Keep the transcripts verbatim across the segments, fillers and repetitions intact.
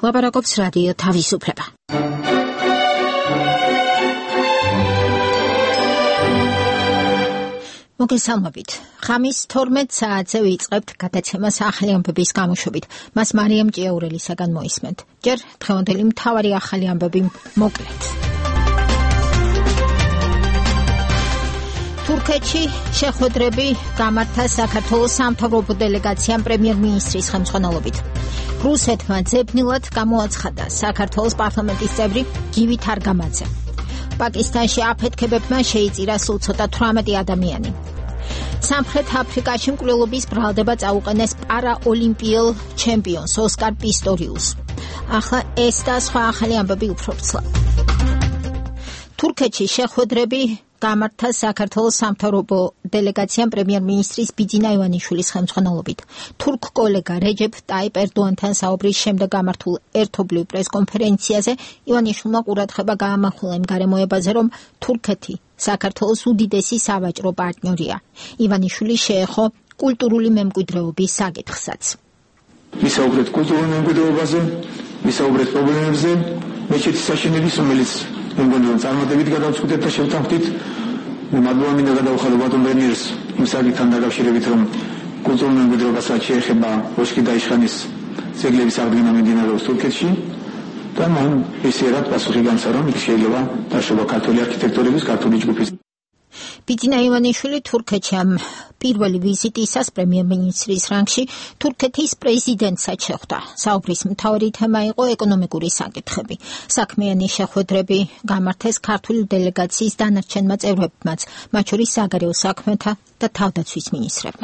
ლაპარაკობს რადიო თავისუფლება. მოგესალმებით. ხამის თორმეტ საათზე ვიწყებთ გადაცემას ახალი ამბების გამოშვებით. მას მარიამ ჭიაურელისაგან მოისმენთ. ჯერ დღევანდელი მთავარი ახალი ამბები მოკლედ. თურქეთში შეხვედრები გამართა საქართველოს სამთავრობო დელეგაციამ პრემიერ-მინისტრის ხელმძღვანელობით. რუსეთმა ძებნილად გამოაცხადა საქართველოს პარლამენტის წევრი გივით არგამაძე. პაკისტანში აფეთქებებმა შეიწირა სულ ცოტა თვრამეტი ადამიანი. სამხრეთ აფრიკაში მკვლელობის ბრალდება წაუყენეს პარაოლიმპიელ ჩემპიონს ოსკარ პისტორიუსს. ახლა ეს და სხვა ახალი ამბები უფრო ცლად. თურქეთში შეხვედრები გამართა საქართველოს სამთავრობო დელეგაციამ პრემიერ-მინისტრის ბიძინა ივანიშვილის ხელმძღვანელობით. თურქ კოლეგა რეჯეფ ტაიპ ერდოანთან საუბრის შემდეგ გამართულ ერთობლივ პრესკონფერენციაზე ივანიშვილმა ყურადღება გაამახვილა იმ გარემოებაზე, რომ თურქეთი საქართველოს უდიდესი სავაჭრო პარტნიორია. ივანიშვილი შეეხო კულტურული მემკვიდრეობის საკითხსაც. ვისაუბრეთ კულტურულ მემკვიდრეობაზე, ვისაუბრეთ პრობლემებზე, მეჩეთის აშენების, რომელიც მეგონი რომ წარმატებით გადავწყვეტეთ და შევთანხმდით. მადლობა მინდა გადავხადო ბატონ ბერნიერს იმ საკითხთან დაკავშირებით, რომ კულტურულ მემკვიდრეობასაც შეეხება ოშკი და იშხანის ძეგლების აღდგენა მიმდინარეობს თურქეთში და მან ისერად პასუხი გამსარა, რომ შეიძლება დაშვება ქართული არქიტექტურების ქართული ჯგუფის. ბიძინა ივანიშვილი თურქეთში ამ პირველი ვიზიტისას პრემიერ-მინისტრის რანგში თურქეთის პრეზიდენტსაც შეხვდა. საუბრის მთავარი თემა იყო ეკონომიკური საკითხები. საქმიანი შეხვედრები გამართეს ქართული დელეგაციის დანარჩენმა წევრებმაც, მათ შორის საგარეო საქმეთა და თავდაცვის მინისტრებმა.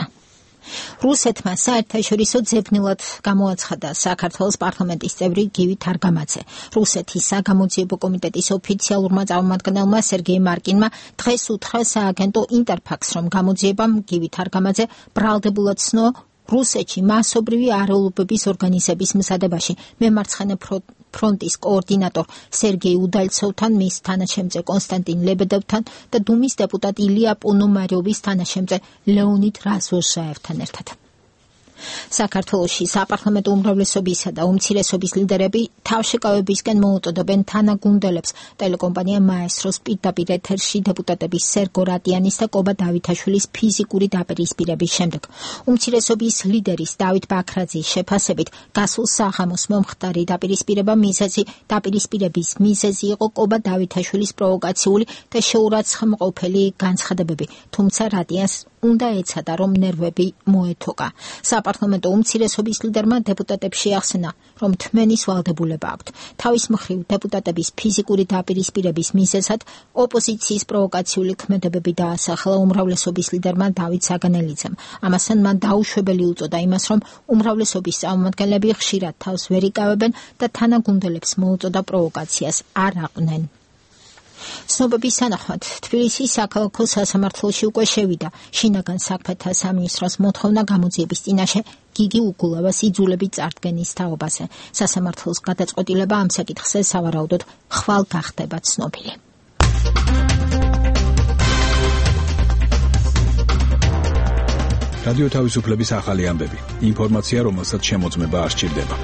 რუსეთმა საერთაშორისო ძებნილად გამოაცხადა საქართველოს პარლამენტის წევრი გივით არგამაძე. რუსეთის საგამოძიებო კომიტეტის ოფიციალურმა წარმომადგენელმა სერგეი მარკინმა დღეს უთხრა სააგენტო ინტერფაქს, რომ გამოძიებამ გივით არგამაძე ბრალდებულად ცნო რუსეთში მასობრივი არეულობების ორგანიზების მზადებაში მემარცხენე ფრონტის კოორდინატორ სერგეი უდალცოვთან, მის თანაშემწე კონსტანტინ ლებედევთან და დუმის დეპუტატ ილია პონომარიოვის თანაშემწე ლეონიდ რაზვოჟაევთან ერთად. საქართველოში საპარლამენტო უმრავლესობისა და უმცირესობის ლიდერები თავშეკავებისკენ მოუწოდებენ თანაგუნდელებს ტელეკომპანია მაესტროს პირდაპირ ეთერში დეპუტატების სერგო რატიანის და კობა დავითაშვილის ფიზიკური დაპირისპირების შემდეგ. უმცირესობის ლიდერის დავით ბაქრაძის შეფასებით გასულ საღამოს მომხდარი დაპირისპირება მიზეზი დაპირისპირების მიზეზი იყო კობა დავითაშვილის პროვოკაციული და შეურაცხმყოფელი განცხადებები, თუმცა რატიანს უნდა ეცადა, რომ ნერვები მოეთოკა. საპარლამენტო უმცირესობის ლიდერმა დეპუტატებს შეახსენა, რომ თმენის ვალდებულება აქვთ. თავის მხრივ დეპუტატების ფიზიკური დაპირისპირების მიზეზად ოპოზიციის პროვოკაციული ქმედებები დაასახელა უმრავლესობის ლიდერმა დავით საგანელიძემ. ამასთან მან დაუშვებელი უწოდა იმას, რომ უმრავლესობის წარმომადგენლები ხშირად თავს ვერ იკავებენ და თანაგუნდელებს მოუწოდა პროვოკაციას არ აყვნენ. ცნობების თანახმად თბილისის საქალაქო სასამართლოში უკვე შევიდა შინაგან საქმეთა სამინისტროს მოთხოვნა გამოძიების წინაშე გიგი უგულავას იძულებით წარდგენის თაობაზე. სასამართლოს გადაწყვეტილება ამ საკითხზე სავარაუდოდ ხვალ გახდება ცნობილი. რადიო თავისუფლების ახალი ამბები. ინფორმაცია, რომელსაც შემოწმება არ სჭირდება.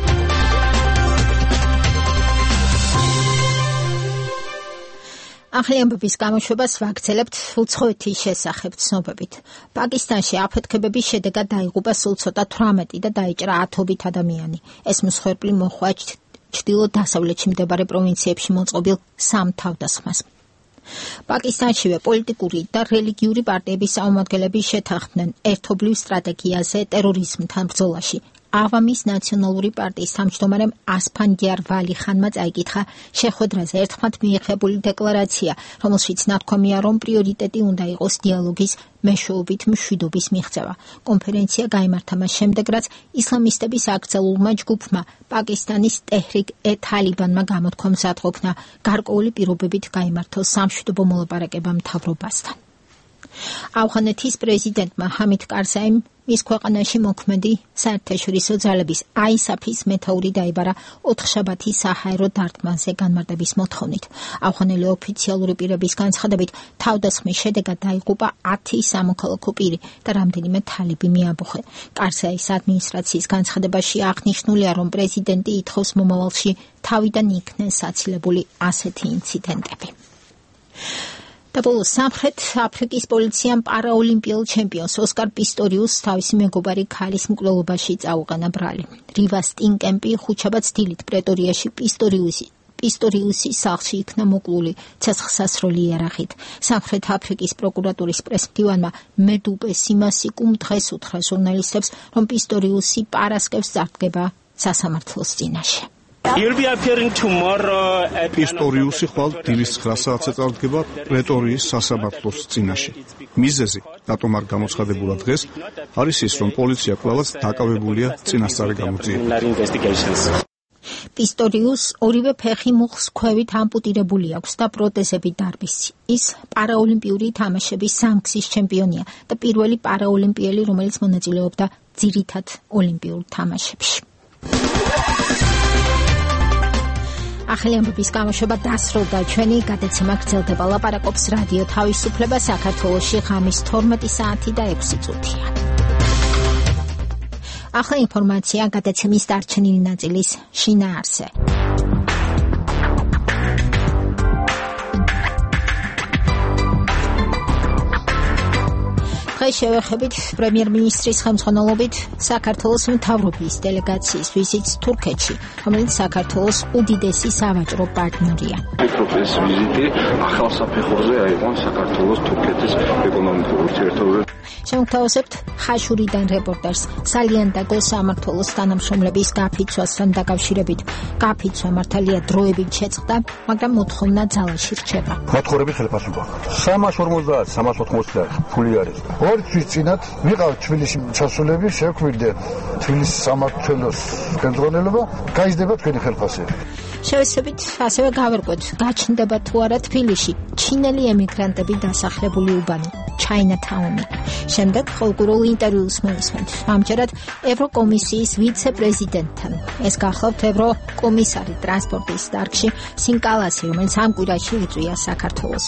ახალი ამბების გამოშვებას ვაგრძელებთ უცხოეთის შესახებ ცნობებით. პაკისტანში აფეთქებების შედეგად დაიღუპა სულ ცოტა თვრამეტი და დაიჭრა ათობით ადამიანი. ეს მსხვერპლი მოჰყვა ჩრდილო-დასავლეთში მდებარე პროვინციებში მოწყობილ სამ თავდასხმას. პაკისტანშივე პოლიტიკური და რელიგიური პარტიების წარმომადგენლები შეთანხმდნენ ერთობლივ სტრატეგიაზე ტერორიზმთან ბრძოლაში. ავამის ნაციონალური პარტიის თავმჯდომარემ ასფანდიარ ვალი ხანმა წაიკითხა შეხვედრაზე ერთხმად მიიღებული დეკლარაცია, რომელშიც ნათქვამია, რომ პრიორიტეტი უნდა იყოს დიალოგის მეშვეობით მშვიდობის მიღწევა. კონფერენცია გაიმართა მას შემდეგ, რაც ისლამისტების აკრძალულმა ჯგუფმა პაკისტანის ტეჰრიკ-ე-თალიბანმა გამოთქვა მზადყოფნა გარკვეული პირობებით გაიმართოს სამშვიდობო მოლაპარაკება მთავრობასთან. ავღანეთის პრეზიდენტმა ჰამიდ კარზაიმ მის ქვეყანაში მოქმედი საერთაშორისო ძალების აი ეს ეფ-ის მეთაური დაიბარა ოთხშაბათის საჰაერო დარტყმაზე განმარტების მოთხოვნით. ავღანელი ოფიციალური პირების განცხადებით, თავდასხმის შედეგად დაიღუპა ათი სამოქალაქო პირი და რამდენიმე თალიბი მიაბოხე. კარზაის ადმინისტრაციის განცხადებაში აღნიშნულია, რომ პრეზიდენტი ითხოვს მომავალში თავიდან იქნეს აცილებული ასეთი ინციდენტები. და ბოლოს სამხრეთ აფრიკის პოლიციამ პარაოლიმპიელ ჩემპიონს ოსკარ პისტორიუსს თავისი მეგობარი ქალის მკვლელობაში წაუყენა ბრალი. რივა სტინკემპი ხუთშაბათს დილით პრეტორიაში პისტორიუსი პისტორიუსის სახლში იქნა მოკლული ცეცხლსასროლი იარაღით. სამხრეთ აფრიკის პროკურატურის პრესმდივანმა მედუპე სიმასიკუმ დღეს უთხრა ჟურნალისტებს, რომ პისტორიუსი პარასკევს წარდგება სასამართლოს წინაშე. პისტორიუსი ხვალ დილის ცხრა საათზე წარდგება პრეტორიის სასამართლოს წინაშე. მიზეზი, რატომ არ გამოცხადებულა დღეს, არის ის, რომ პოლიცია კვლავაც დაკავებულია წინასწარი გამოძიებით. პისტორიუსს ორივე ფეხი მუხლს ქვევით ამპუტირებული აქვს და პროტეზები დარბის. ის პარაოლიმპიური თამაშების სამგზის ჩემპიონია და პირველი პარაოლიმპიელი, რომელიც მონაწილეობდა ძირითად ოლიმპიურ თამაშებში. ახალი ამბების გამოშვება დასრულდა. ჩვენი გადაცემა გრძელდება. ლაპარაკობს რადიო თავისუფლება საქართველოში ღამის თორმეტი საათი და ექვსი წუთია. ახლა ინფორმაცია გადაცემის დარჩენილი ნაწილის შინაარსზე. დღეს შევეხებით პრემიერ-მინისტრის ხელმძღვანელობით საქართველოს მთავრობის დელეგაციის ვიზიტს თურქეთში, რომელიც საქართველოს უდიდესი სავაჭრო პარტნიორია. ეს ვიზიტი ახალ საფეხურზე აიყვანს საქართველოს თურქეთის ეკონომიკურ ურთიერთობებს. შემოგთავაზებთ ხაშურიდან რეპორტერს. სალიანდაგო სამმართველოს თანამშრომლების გაფიცვასთან დაკავშირებით. გაფიცვა მართალია დროებით შეწყდა, მაგრამ მოთხოვნა ძალაში რჩება. მოთხოვები ხელფასობა. სამას ორმოცდაათ, სამას ოთხმოცდაათ ფული არის. ორი თვის წინათ ვიყავ თბილისში ჩასულები, შევქმნით თბილისის სამმართველოს ხელმძღვანელობა, გაიზრდება თქვენი ხელფასები. შევეცდებით ასევე გავერკვეთ, გაჩნდება თუ არა თბილისში ჩინელი ემიგრანტები დასახლებული უბანი, ჩაინათაუნი. შემდეგ ყოველკვირულ ინტერვიუს მოვისმენთ. ამჯერად ევროკომისიის ვიცე-პრეზიდენტთან. ეს გახლავთ ევროკომისარი ტრანსპორტის დარგში სინ კალასი, რომელიც ამ კვირაში ეწვია საქართველოს.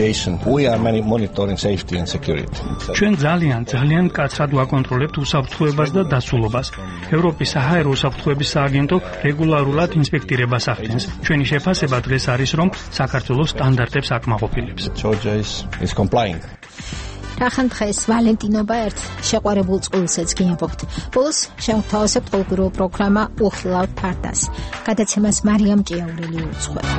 ჩვენ ძალიან ძალიან მკაცრად ვაკონტროლებთ უსაფრთხოებას და დასულობას. ევროპის საჰაერო უსაფრთხოების სააგენტო რეგულარულად ინსპექტირებას ახდენს. ჩვენი შეფასება დღეს არის, რომ საქართველოს სტანდარტებს აკმაყოფილებს. რახან დღეს ვალენტინობა ერთ შეყვარებულ წყვილსაც გიამბობთ. ბოლოს შევთავაზებთ ყოველკვირეულ პროგრამა უხილავთ ფარდას. გადაცემას მარიამ ჭიაურელი უძღვება.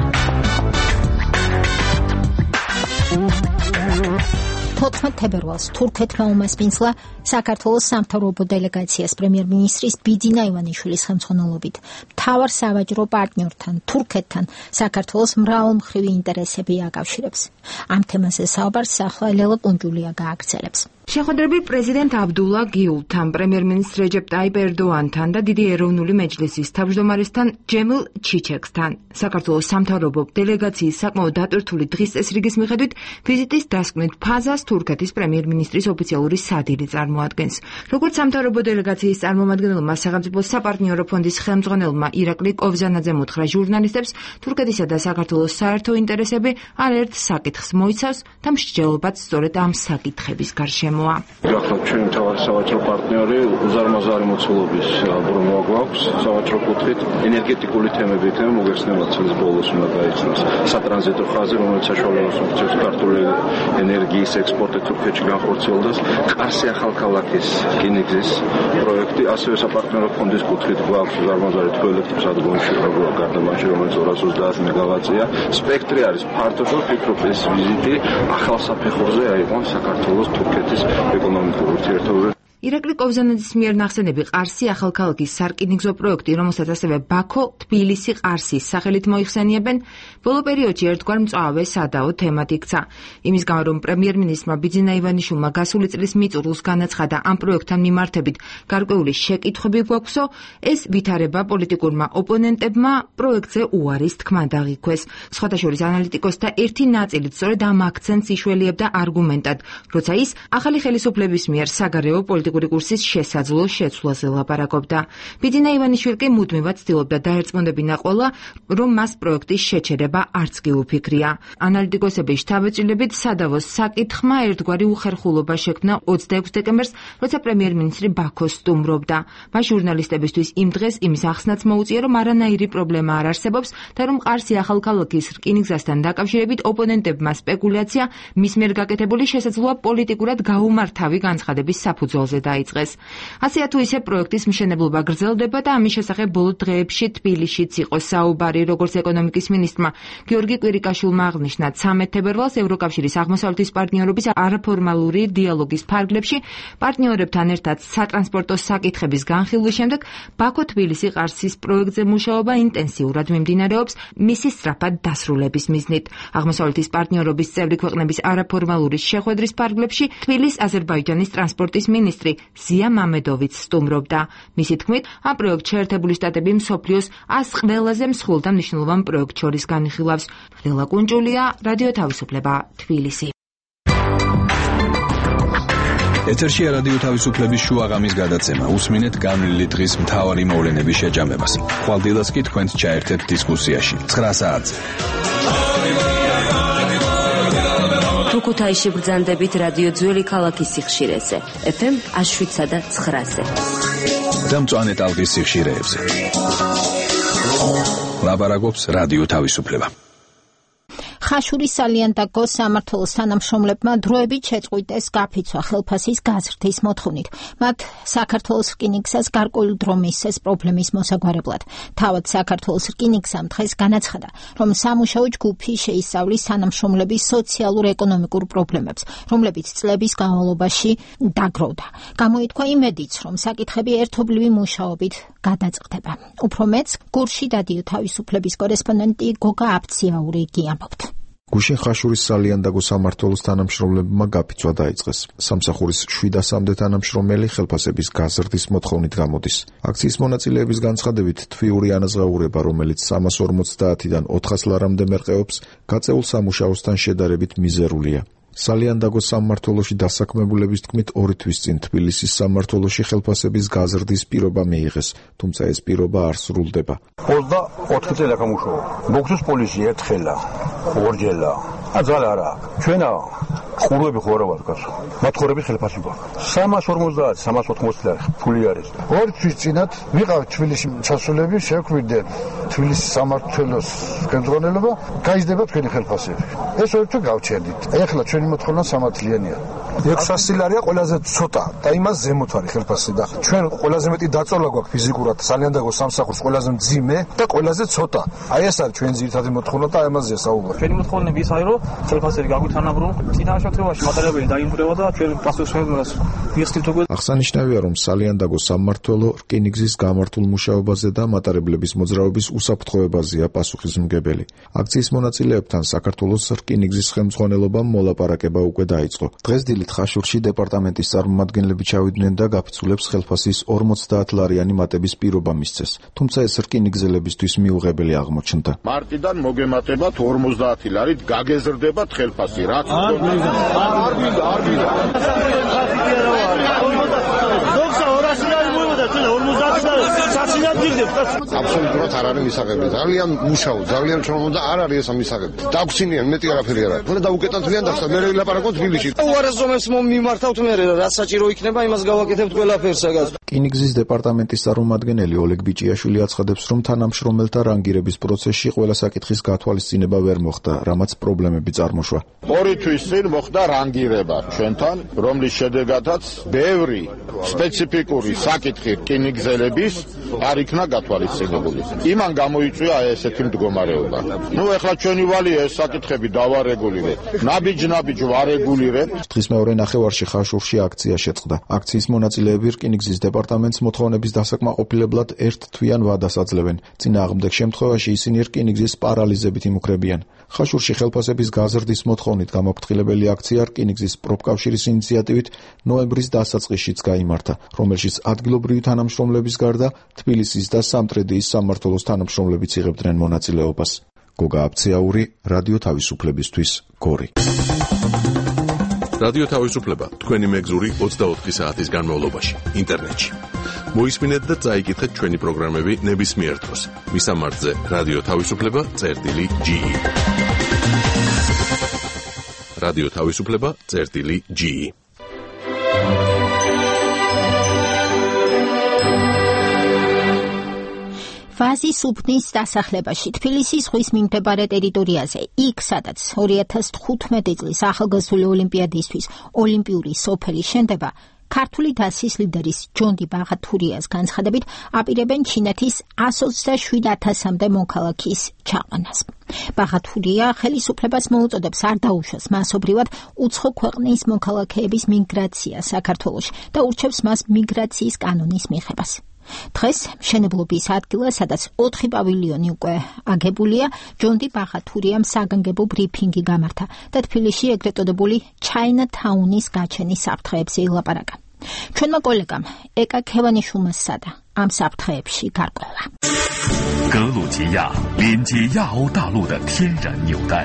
თოთხმეტ თებერვალს თურქეთმა უმასპინძლა საქართველოს სამთავრობო დელეგაციას პრემიერ-მინისტრის ბიძინა ივანიშვილის ხელმძღვანელობით. მთავარ სავაჭრო პარტნიორთან, თურქეთთან, საქართველოს მრავალმხრივი ინტერესები აკავშირებს. ამ თემაზე საუბარს ახლა ლელა კუნჯულია გააგრძელებს. შეხვედრები პრეზიდენტ აბდულა გიულთან, პრემიერ-მინისტრ რეჯეპ ტაიპ ერდოანთან და დიდი ეროვნული მეჯლისის თავმჯდომარესთან ჯემილ ჩიჩექსთან. საქართველოს სამთავრობო დელეგაციის საკმაოდ დატვირთული დღის წესრიგის მიხედვით ვიზიტის დასკვნით ფაზას თურქეთის პრემიერ-მინისტრის ოფიციალური სადილი წარმოადგენს. როგორც სამთავრობო დელეგაციის წარმომადგენელმა სახელმწიფო საპარტნიორო ფონდის ხელმძღვანელმა ირაკლი კოვზანაძემ უთხრა ჟურნალისტებს, თურქეთისა და საქართველოს საერთო ინტერესები არაერთ საკითხს მოიცავს და მსჯელობაც სწორედ ამ საკითხების გარშემო. გახლავთ ჩვენი მთავარი სავაჭრო პარტნიორი, უზარმაზარი მოცულობის ბრუნვა გვაქვს სავაჭრო კუთხით, ენერგეტიკული თემები იქნება მოგეხსენებათ წლის ბოლოს უნდა გაიცნოს სატრანზიტო ხაზი, რომელიც საშუალებას უწევს ქართული ენერგიის ექსპორტი თურქეთში განხორციელდეს, ყარსი ახალქალაქის რკინიგზის პროექტი, ასევე საპარტნიორო ფონდის კუთხით გვაქვს უზარმაზარი თბილისის ელექტროსადგურში გარდამავალში, რომელიც ორას ოცდაათ მეგავატია. სპექტრი არის ფართო და ვფიქრობ ეს ვიზიტი ახალ საფეხურზე აიყვანს საქართველოს თურქეთის ეკონომიკურ ურთიერთობებს. ირაკლი კობზანაძის მიერ ნახსენები ყარსი ახალქალაქის სარკინიგზო პროექტი, რომელსაც ასევე ბაქო, თბილისი, ყარსის სახელით მოიხსენიებენ, ბოლო პერიოდში ერთგვარ მწვავე სადაო თემად იქცა. იმის გამო, რომ პრემიერ-მინისტრმა ბიძინა ივანიშვილმა გასული წლის მიწურულს განაცხადა ამ პროექტთან მიმართებით გარკვეული შეკითხვები გვაქვსო, ეს ვითარება პოლიტიკურმა ოპონენტებმა პროექტზე უარის თქმა დაღიქვეს. სხვადასხვა ანალიტიკოსთა ერთი ნაწილით სწორედ ამ აქცენტს იშველიებდა არგუმენტად, როცა ის ახალი ხელისუფლების მიერ საგარეო პოლიტიკური კურსის შესაძლო შეცვლაზე ლაპარაკობდა. ბიძინა ივანიშვილი კი მუდმივად ცდილობდა დაერწმუნებინა ყველა, რომ მას პროექტის შეჩერება არც კი უფიქრია. ანალიტიკოსების შთაბეჭდილებით სადავოს საკითხმა ერთგვარი უხერხულობა შექმნა ოცდაექვსი დეკემბერს, როცა პრემიერ-მინისტრი ბაქოს სტუმრობდა. მას ჟურნალისტებისთვის იმ დღეს იმის ახსნაც მოუწია, რომ არანაირი პრობლემა არ არსებობს და რომ ყარსი ახალქალაქის რკინიგზასთან დაკავშირებით ოპონენტებმა სპეკულაცია მის მიერ გაკეთებული შესაძლოა პოლიტიკურად გაუმართავი განცხადების საფუძველზე დაიწყეს. ასე თუ ისე პროექტის მშენებლობა გრძელდება და ამის შესახებ ბოლო დღეებში თბილისშიც იყო საუბარი, როგორც ეკონომიკის მინისტრმა გიორგი კვირიკაშვილმა აღნიშნა, ცამეტ თებერვალს ევროკავშირის აღმოსავლეთის პარტნიორობის არაფორმალური დიალოგის ფარგლებში პარტნიორებთან ერთად სატრანსპორტო საკითხების განხილვის შემდეგ ბაქო-თბილისი-ყარსის პროექტზე მუშაობა ინტენსიურად მიმდინარეობს მისი სწრაფად დასრულების მიზნით. აღმოსავლეთის პარტნიორობის წევრი ქვეყნების არაფორმალური შეხვედრის ფარგლებში თბილისის აზერბაიჯანის ტრანსპორტის მინისტრი ზია მამედოვიც სტუმრობდა. მისი თქმით, ამ პროექტში შეერთებული შტატები მსოფლიოს ას ყველაზე მსხვილ და მნიშვნელოვან პროექტ შორის განიხილავს. ლელა კუნჭულია, რადიო თავისუფლება, თბილისი. ეთერშია რადიო თავისუფლების შუაღამის გადაცემა. უსმინეთ განვლილი დღის მთავარი მოვლენების შეჯამებას. ხვალდილას კი თქვენს ჩაერთეთ დისკუსიაში. ცხრა საათზე. თუ ქუთაისში ბრძანდებით რადიო ძველი ქალაქის სიხშირეზე, ეფ ემ ას შვიდსა და ცხრაზე. და მწვანე ტალღის სიხშირეებზე. ლაპარაკობს რადიო თავისუფლება. ხაშურის სალიანდაგო სამმართველოს თანამშრომლებმა დროებით შეწყვიტეს გაფიცვა ხელფასის გაზრდის მოთხოვნით. მათ საქართველოს რკინიგზას გარკვეული დრო მისცეს პრობლემის მოსაგვარებლად. თავად საქართველოს რკინიგზამ დღეს განაცხადა, რომ სამუშაო ჯგუფი შეისწავლის თანამშრომლების სოციალურ-ეკონომიკურ პრობლემებს, რომლებიც წლების განმავლობაში დაგროვდა. გამოითქვა იმედიც, რომ საკითხები ერთობლივი მუშაობით გადაწყდება. უფრო მეც გურში რადიო თავისუფლების კორესპონდენტი გოგა აფციაური გიამბობთ. გუშინ ხაშურის სალიანდაგო სამმართველოს თანამშრომლებმა გაფიცვა დაიწყეს. სამსახურის შვიდასამდე თანამშრომელი ხელფასების გაზრდის მოთხოვნით გამოდის. აქციის მონაწილეების განცხადებით, თვიური ანაზღაურება, რომელიც სამას ორმოცდაათიდან ოთხას ლარამდე მერყეობს, გაწეულ სამუშაოსთან შედარებით მიზერულია. სალიანდაგოს სამმართველოში დასაქმებულების თქმით, ორი თვის წინ თბილისის სამმართველოში ხელფასების გაზრდის პირობა მიიღეს, თუმცა ეს პირობა არ სრულდება. ოცდაოთხი წელი აქ ამუშაობ. მოგწოს პოლიცია ერთხელა, ორჯერლა. აძალ არა. ჩვენა ყურები ხო არა ვარ კაცო. მათხოვრები ხელფასი გვაქვს. სამას ორმოცდაათი, სამას ოთხმოცი ლარი ფული არის. ორი თვის წინათ ვიყავ თბილისში ჩასულები, შევქმნით თბილისის სამმართველოს კენტრონელობა, გაიზრდება თქვენი ხელფასები. ეს ორი თვე გავჩერდით. ეხლა ჩვენი მოთხოვნა სამათლიანია. ექვსასი ლარია ყველაზე ცოტა და იმას ზემოთ არის ხელფასი და ჩვენ ყველაზე მეტი დაწოლა გვაქვს ფიზიკურად სალიანდაგოს სამსახურს ყველაზე მძიმე და ყველაზე ცოტა. აი ეს არის ჩვენი ძირითადი მოთხოვნა და ამაზეა საუბარი. ჩვენი მოთხოვნები ის არის, რომ ხელფასები გაგვithanაბრუნონ, წინაშე მატარებელი დაიმკვირვა და ჩვენ პასუხისმგებლობას მიხსნით უკვე. აღსანიშნავია, რომ სალიანდაგოს სამმართველო რკინიგზის გამართულ მუშაობაზე და მატარებლების მოძრაობის უსაფრთხოებაზეა პასუხისმგებელი. აქციის მონაწილეებთან საქართველოს რკინიგზის ხელმძღვანელობამ მოლაპარაკება უკვე დაიწყო. დღეს დილით ხაშურში დეპარტამენტის წარმომადგენლები ჩავიდნენ და გაფიცულებს ხელფასის ორმოცდაათ ლარიანი მატების პირობა მისცეს. თუმცა ეს რკინიგზელებისთვის მიუღებელი აღმოჩნდა. მარტიდან მოგემატებათ ორმოცდაათი ლარით გაგეზრდებათ ხელფასი, რაც არ მინდა, არ მინდა, არ მინდა. აბსოლუტურად არ არის მისაღები. ძალიან მუშაო, ძალიან ჩამოვიდა, არ არის ეს მისაღები. დაგვცინიან, მეტი არაფერი არ არის. უნდა დაუკეტანთვიან და მე ვილაპარაკოთ თბილისში. უარესობებს მიმართავთ მე, რაც საჭირო იქნება, იმას გავაკეთებთ ყველაფერს საგას. რკინიგზის დეპარტამენტის წარმომადგენელი ოლეგ ბიჭიაშვილი აცხადებს, რომ თანამშრომელთა რანგირების პროცესში ყველა საკითხის გათვალისწინება ვერ მოხდა, რამაც პრობლემები წარმოშვა. ორი თვის წინ მოხდა რანგირება ჩვენთან, რომლის შედეგადაც ბევრი სპეციფიკური საკითხი რკინიგზელების არ იქნა გათვალისწინებული. იმან გამოიწვია ესეთი მდგომარეობა. ნუ ეხლა ჩვენი ვალი ეს საკითხები დავარეგულირეთ. ნაბიჯ-ნაბიჯ ვარეგულირეთ. დღის მეორე ნახევარში ხაშურში აქცია შეწყდა. აქციის მონაწილეები რკინიგზის დეპარტამენტს მოთხოვნების დასაკმაყოფილებლად ერთ თვიან ვადას აძლევენ. წინააღმდეგ შემთხვევაში ისინი რკინიგზის პარალიზებით იმუქრებიან. ხაშურში ხელფასების გაზრდის მოთხოვნით გამოფრთხილებელი აქცია რკინიგზის პროფკავშირის ინიციატივით ნოემბრის დასაწყისშიც გაიმართა, რომელშიც ადგილობრივი თანამშრომლების გარდა თბილისის და სამტრედიის სამმართველოს თანამშრომლებიც იღებდნენ მონაწილეობას. გოგა აბცეაური, რადიო თავისუფლებისთვის, გორი. რადიო თავისუფლება თქვენი მეგზური ოცდაოთხი საათის განმავლობაში ინტერნეტში. მოისმინეთ და წაიკითხეთ ჩვენი პროგრამები ნებისმიერ დროს. მისამართზე რადიო თავისუფლება წერტილი ჯი ი. რადიო თავისუფლება წერტილი ჯი ი. ვაზის უბნის დასახლებაში თბილისის ზღვის მიმდებარე ტერიტორიაზე, იქ სადაც ორი ათას თხუთმეტი წლის ახალგაზრდული ოლიმპიადისთვის ოლიმპიური სოფელი შენდება, ქართული დასის ლიდერის ჯონდი ბაღათურიას განცხადებით აპირებენ ჩინეთის εκατს ოცდაშვიდ ათასამდე მოქალაქის ჩაყვანას. ბაღათურია ხელისუფლებას მოუწოდებს არ დაუშვას მასობრივად უცხო ქვეყნის მოქალაქეების მიგრაცია საქართველოში და ურჩევს მას მიგრაციის კანონის მიღებას. დღეს მშენებლობის ადგილას, სადაც ოთხი პავილიონი უკვე აგებულია, ჯონდი ბაღათურიამ საგანგებო ბრიფინგი გამართა და თბილისში ეგრეთ წოდებული ჩაინათაუნის გაჩენის საფრთხეებზე ილაპარაკა. ჩვენმა კოლეგამ ეკა ქევანიშვილმა სცადა ამ საფრთხეებში გარკვევა. 格鲁吉亚连接亚欧大陆的天然纽带。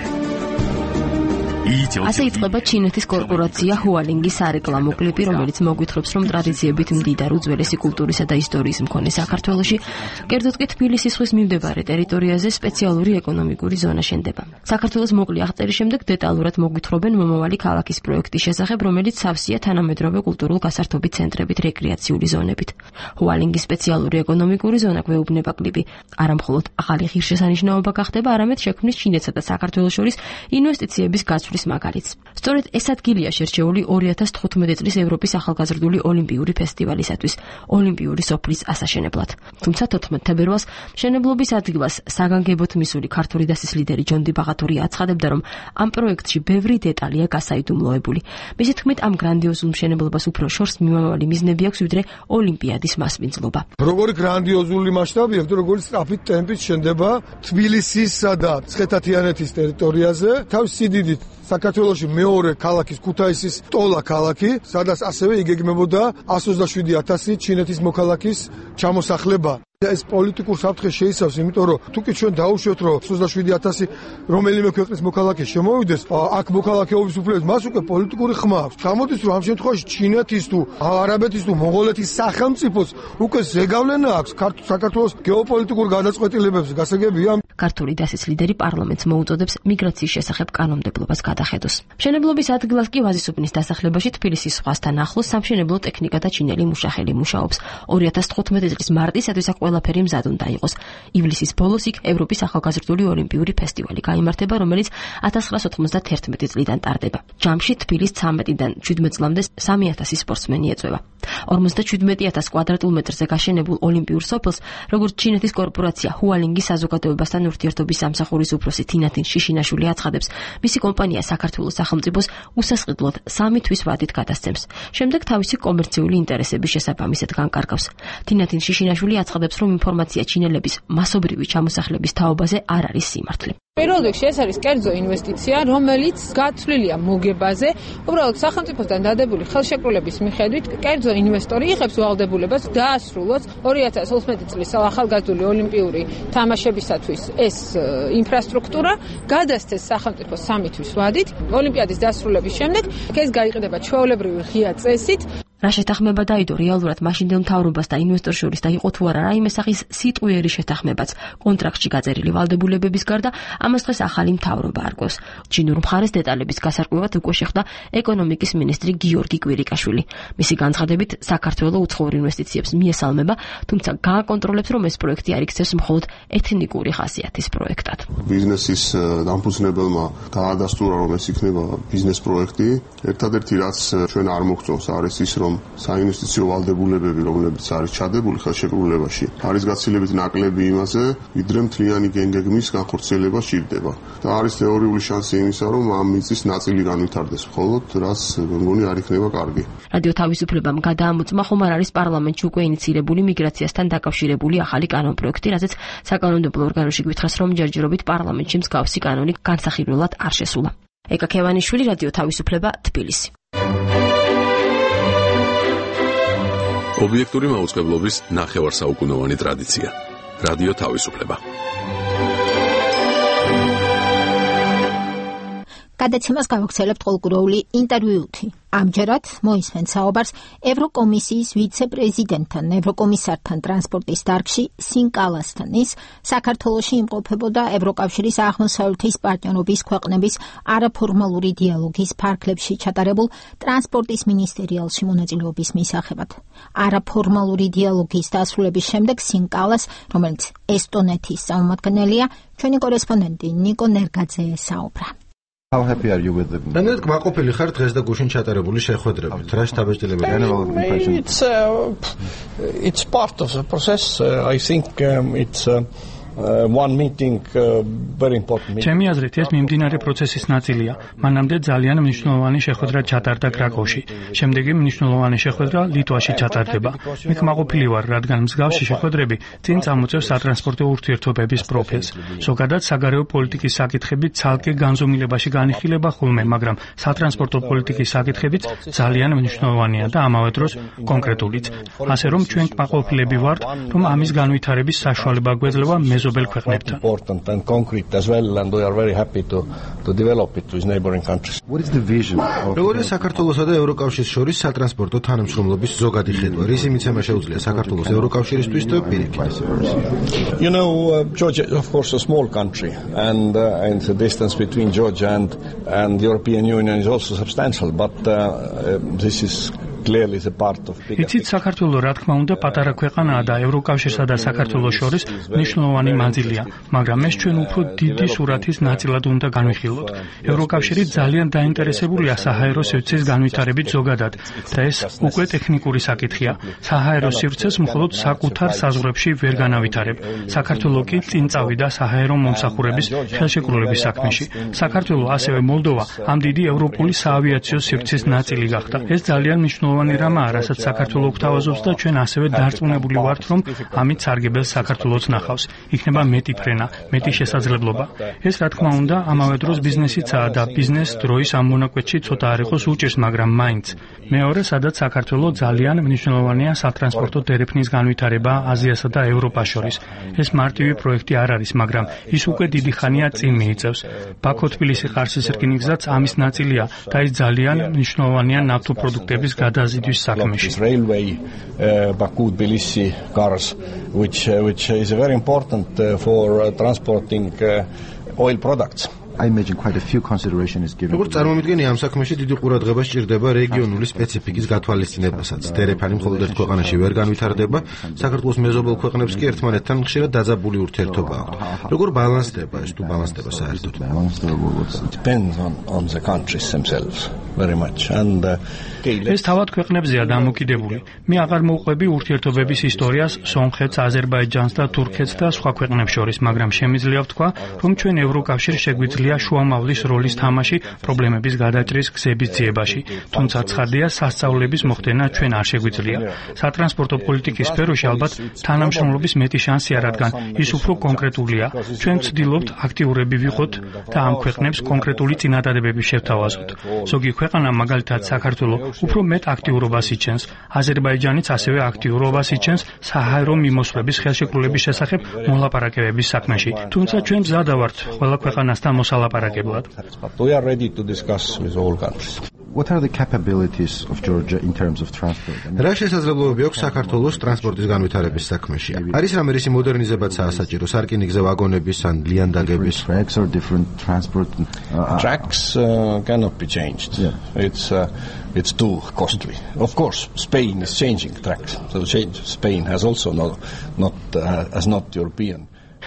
ასე იწყება ჩინეთის კორპორაცია ჰუალინგის სარეკლამო კლიპი, რომელიც მოგვითხრობს, რომ ტრადიციებით მდიდარ უძველესი კულტურისა და ისტორიის მქონე საქართველოში, კერძოდ კი თბილისის ზღვის მიმდებარე ტერიტორიაზე სპეციალური ეკონომიკური ზონა შენდება. საქართველოს მოკლე აღწერის შემდეგ დეტალურად მოგვითხრობენ მომავალი ქალაქის პროექტის შესახებ, რომელიც სავსეა თანამედროვე კულტურულ გასართობი ცენტრებით, რეკრეაციული ზონებით. ჰუალინგის სპეციალური ეკონომიკური ზონა გვეუბნება კლიპი, არა მხოლოდ ახალი ღირსშესანიშნაობა გახდება, არამედ შექმნის ჩინეთსა და საქართველოს შორის ინვესტიციების გაცვლის მაგალითს. სწორედ ეს ადგილია შერჩეული ორი ათას თხუთმეტი წლის ევროპის ახალგაზრდული ოლიმპიური ფესტივალისათვის, ოლიმპიური სოფლის ასაშენებლად. თუმცა თოთხმეტ თებერვალს მშენებლობის ადგილას საგანგებოდ მისული ქართული დასის ლიდერი ჯონდი ბაღათურია აცხადებდა, რომ ამ პროექტში ბევრი დეტალია გასაიდუმლოებული. მისი თქმით, ამ გრანდიოზულ მშენებლობას უფრო შორს მიმავალი მიზნები აქვს, ვიდრე ოლიმპიადის მასპინძლობა. როგორი გრანდიოზული მასშტაბია, როგორი სწრაფი ტემპით შენდება თბილისისა და მცხეთა-თიანეთის ტერიტორიაზე, თავის სიდიდით საქართველოში მეორე ქალაქის ქუთაისის ტოლა ქალაქი, სადაც ასევე იგეგმებოდა εκατს ოცდაშვიდ ათასი ჩინეთის მოქალაქის ჩამოსახლება. ეს პოლიტიკურ საფრთხეს შეიცავს, იმიტომ რომ თუ კი ჩვენ დაუშვეთ, რომ εκατს ოცდაშვიდ ათასი რომელიმე ქვეყნის მოქალაქე შემოვიდეს, აქ მოქალაქეობის უფლებით მას უკვე პოლიტიკური ხმა აქვს. გამოდის, რომ ამ შემთხვევაში ჩინეთის თუ არაბეთის თუ მონღოლეთის სახელმწიფოს უკვე ზეგავლენა აქვს საქართველოს გეოპოლიტიკურ გადაწყვეტილებებზე. გასაგებია, ქართული დასის ლიდერი პარლამენტს მოუწოდებს მიგრაციის შესახებ კანონმდებლობას გადახედოს. მშენებლობის ადგილას კი ვაზის უბნის დასახლებაში თბილისის ზღვასთან ახლოს სამშენებლო ტექნიკა და ჩინელი მუშახელი მუშაობს. ორი ათას თხუთმეტი წლის მარტისათვის აქ ყველაფერი მზად უნდა იყოს. ივლისის ბოლოს იქ ევროპის ახალგაზრდული ოლიმპიური ფესტივალი გაიმართება, რომელიც ათას ცხრაასი ოცდაათი წლიდან ტარდება. ჯამში თბილის ცამეტიდან შვიდმეტ წლამდე სამი ათასი სპორტსმენი ეწევა. ორმოცდაშვიდ ათას კვადრატულ მეტრზე გაშენებულ ოლიმპიურ სოფელს, როგორც ჩინეთის კორპორაცია ჰუალინგის საზოგადოებასთან ურთიერთობის სამსახურის უფროსი თინათინ შიშინაშვილი აცხადებს, მისი კომპანია საქართველოს სახელმწიფოს უსასყიდლოდ სამი თვის ვადით გადასცემს. შემდეგ თავისი კომერციული ინტერესების შესაბამისად განკარგავს. თინათინ შიშინაშვილი აცხადებს, რომ ინფორმაცია ჩინელების მასობრივი ჩამოსახლების თაობაზე არ არის სიმართლე. პირველ რიგში ეს არის კერძო ინვესტიცია, რომელიც გაცვლილია მოგებაზე. უბრალოდ სახელმწიფოსთან დადებული ხელშეკრულების მიხედვით კერძო ინვესტორი იღებს ვალდებულებას დაასრულოს ორი ათას ოცდაათი წლის ახალგაზრდული ოლიმპიური თამაშებისათვის ეს ინფრასტრუქტურა, გადასცეს სახელმწიფოს სამი თვის ვადით. ოლიმპიადის დასრულების შემდეგ ეს გაიყიდება ჩვეულებრივი ღია წესით. რა შეთანხმება დაიდო რეალურად მაშინდელ მთავრობას და ინვესტორ შორის და იყო თუ არა რაიმე სახის სიტყვიერი შეთანხმებაც კონტრაქტში გაწერილი ვალდებულებების გარდა, ამას დღეს ახალი მთავრობა არკვევს. ჩინურ მხარეს დეტალების გასარკვევად უკვე შეხვდა ეკონომიკის მინისტრი გიორგი კვირიკაშვილი. მისი განცხადებით, საქართველოს უცხოურ ინვესტიციებს მიესალმება, თუმცა გააკონტროლებს, რომ ეს პროექტი არ იქცევს მხოლოდ ეთნიკური ხასიათის პროექტად. ბიზნესის დამფუძნებელმა დაადასტურა, რომ ეს იქნება ბიზნეს პროექტი. ერთადერთი რაც ჩვენ არ მოგწონს არის ის, რომ საინვესტიციო ვალდებულებები, რომლებიც არის ჩადებული ხელშეკრულებაში, არის გაცილებით ნაკლები იმაზე, ვიდრე მთლიანი გენგეგმის განხორციელება სჭირდება. და არის თეორიული შანსი იმისა, რომ ამ მიწის ნაწილი განვითარდეს, მხოლოდ რაც მგონი არ იქნება კარგი. რადიო თავისუფლებამ გადაამოწმა, ხომ არ არის პარლამენტში უკვე ინიცირებული მიგრაციასთან დაკავშირებული ახალი კანონპროექტი, რაზეც საკანონმდებლო ორგანოში გვითხრას, რომ ჯერჯერობით პარლამენტში მსგავსი კანონი განსახილველად არ შესულა. ეკა ქევანიშვილი, რადიო თავისუფლება, თბილისი. ობიექტური მაუწყებლობის ნახევარსაუკუნოვანი ტრადიცია. რადიო თავისუფლება. გადაცემას გავაგრძელებთ ყოველკვირეული ინტერვიუთი. ამჯერად მოისმენთ საუბარს ევროკომისიის ვიცე-პრეზიდენტთან, ევროკომისართან ტრანსპორტის დარგში სინ კალასთან. ის საქართველოში იმყოფებოდა ევროკავშირის აღმოსავლეთის პარტნიორობის ქვეყნების არაფორმალური დიალოგის ფარგლებში ჩატარებულ ტრანსპორტის მინისტერიალში მონაწილეობის მისაღებად. არაფორმალური დიალოგის დასრულების შემდეგ სინ კალას, რომელიც ესტონეთის წარმომადგენელია, ჩვენი კორესპონდენტი ნიკო ნერგაძე საუბრა. How happy are you with the Ნამდვილად გვაყოფილი ხარ დღეს და გუშინ ჩატარებული შეხვედრებით. რა შთაბეჭდილებაა? It's uh, it's part of the process. Uh, I think um, it's uh, Uh, one meeting uh, very important meeting. ჩემი აზრით ეს მიმდინარე პროცესის ნაწილია. მანამდე ძალიან მნიშვნელოვანი შეხვედრა ჩატარდა კრაკოვში. შემდეგი მნიშვნელოვანი შეხვედრა ლიტვაში ჩატარდება. მე კმაყოფილი ვარ, რადგან მსგავსი შეხვედრები წინ წამოწევს სატრანსპორტო ურთიერთობების პროფილს. ზოგადად საგარეო პოლიტიკის საკითხები ცალკე განზომილებაში განიხილება ხოლმე, მაგრამ სატრანსპორტო პოლიტიკის საკითხებიც ძალიან მნიშვნელოვანია და ამავე დროს კონკრეტულიც. ასე რომ ჩვენ კმაყოფილები ვართ, რომ ამის განვითარების საშუალება გვეძლევა important and concrete as well, and we are very happy to to develop it with neighboring countries. What is the vision? როგორია საქართველოსა და ევროკავშირის შორის სატრანსპორტო თანამშრომლობის ზოგადი ხედვა? რის იმიცემა შეუძლია საქართველოს ევროკავშირისთვის და პირიქით? You know, uh, Georgia is of course a small country, and uh, and the distance between Georgia and and the European Union is also substantial, but uh, uh, this is clearly the part of bigger. იცით, საქართველო რა თქმა უნდა პატარა ქვეყანაა და ევროკავშირსა და საქართველოს შორის მნიშვნელოვანი მანძილია, მაგრამ ეს ჩვენ უფრო დიდი სურათის ნაწილად უნდა განვიხილოთ. ევროკავშირი ძალიან დაინტერესებულია საჰაერო სივრცის განვითარებით ზოგადად და ეს უკვე ტექნიკური საკითხია. საჰაერო სივრცეს მხოლოდ საკუთარ საზღვრებში ვერ განავითარებ. საქართველო კი წინ წავიდა საჰაერო მომსახურების ხელშეკრულების საქმეში. საქართველო, ასევე მოლდოვა ამ დიდი ევროპული საავიაციო სივრცის ნაწილი გახდა. ეს ძალიან მნიშვნელოვანი რამაა, რასაც საქართველო გვთავაზობს და ჩვენ ასევე დარწმუნებული ვართ, რომ ამით სარგებელს საქართველოც ნახავს. იქნება მეტი ფრენა, მეტი შესაძლებლობა. ეს რა თქმა უნდა, ამავე დროს ბიზნესიცაა და ბიზნეს დროის ამ მონაკვეთში ცოტა არ იყოს უჭირს, მაგრამ მაინც. მეორე, სადაც საქართველო ძალიან მნიშვნელოვანია სატრანსპორტო დერეფნის განვითარება აზიასა და ევროპას შორის. ეს მარტივი პროექტი არ არის, მაგრამ ის უკვე დიდი ხანია წინ მიიწევს. ბაქო-თბილისი-ყარსის რკინიგზაც ამის ნაწილია და ის ძალიან მნიშვნელოვანია ნავთობპროდუქტების გადაზიდვის საქმეში. Railway uh, Baku-Tbilisi cars, which uh, which is very important uh, for uh, transporting uh, oil products. I imagine quite a few consideration is given. როგორც წარმომიდგენი, ამ საქმეში დიდი ყურადღება სჭირდება რეგიონული სპეციფიკის გათვალისწინებასაც. დერეფანი მხოლოდ ერთ ქვეყანაში ვერ განვითარდება, საქართველოს მეზობელ ქვეყნებს კი ერთმანეთთან ხშირად დაძაბული ურთიერთობა აქვთ. როგორ ბალანსდება ეს თუ ბალანსდება საერთოდ? Depends on on the countries themselves very much and uh, ეს თავად ქვეყნებზეა დამოკიდებული. მე აღარ მოვყვები ურთიერთობების ისტორიას სომხეთს, აზერბაიჯანს და თურქეთს და სხვა ქვეყნებს შორის, მაგრამ შემიძლია ვთქვა, რომ ჩვენ ევროკავშირს შეგვიძლია შუამავლის როლის თამაში პრობლემების გადაჭრის გზების ძიებაში. თუმცა ცხადია, სასწავლების მოხდენა ჩვენ არ შეგვიძლია. სატრანსპორტო პოლიტიკის სფეროში ალბათ თანამშრომლობის მეტი შანსია, რადგან ის უფრო კონკრეტულია. ჩვენ ვცდილობთ აქტიურები ვიყოთ და ამ ქვეყნებს კონკრეტული წინადადებები შევთავაზოთ. ზოგი ქვეყანა, მაგალითად საქართველო, უფრო მეტ აქტიურობას იჩენს. აზერბაიჯანიც ასევე აქტიურობას იჩენს საჰაერო მიმოსვლების ხელშეკრულების შესახებ მოლაპარაკებების საქმეში. თუმცა ჩვენ მზადა ვართ ყველა ქვეყანასთან მოსალაპარაკებლად. But we are ready to discuss with all countries. What are the capabilities of Georgia in terms of transport? რა შესაძლებლობები აქვს საქართველოს ტრანსპორტის განვითარების საქმეში? არის რამე რისი მოდერნიზებაც საჭირო სარკინიგზე ვაგონების ან ლიანდაგების? Tracks or different transport uh, tracks uh, cannot be changed. Yeah. It's uh, it's too costly. Of course, Spain is changing tracks. So change Spain has also not not uh, as not European.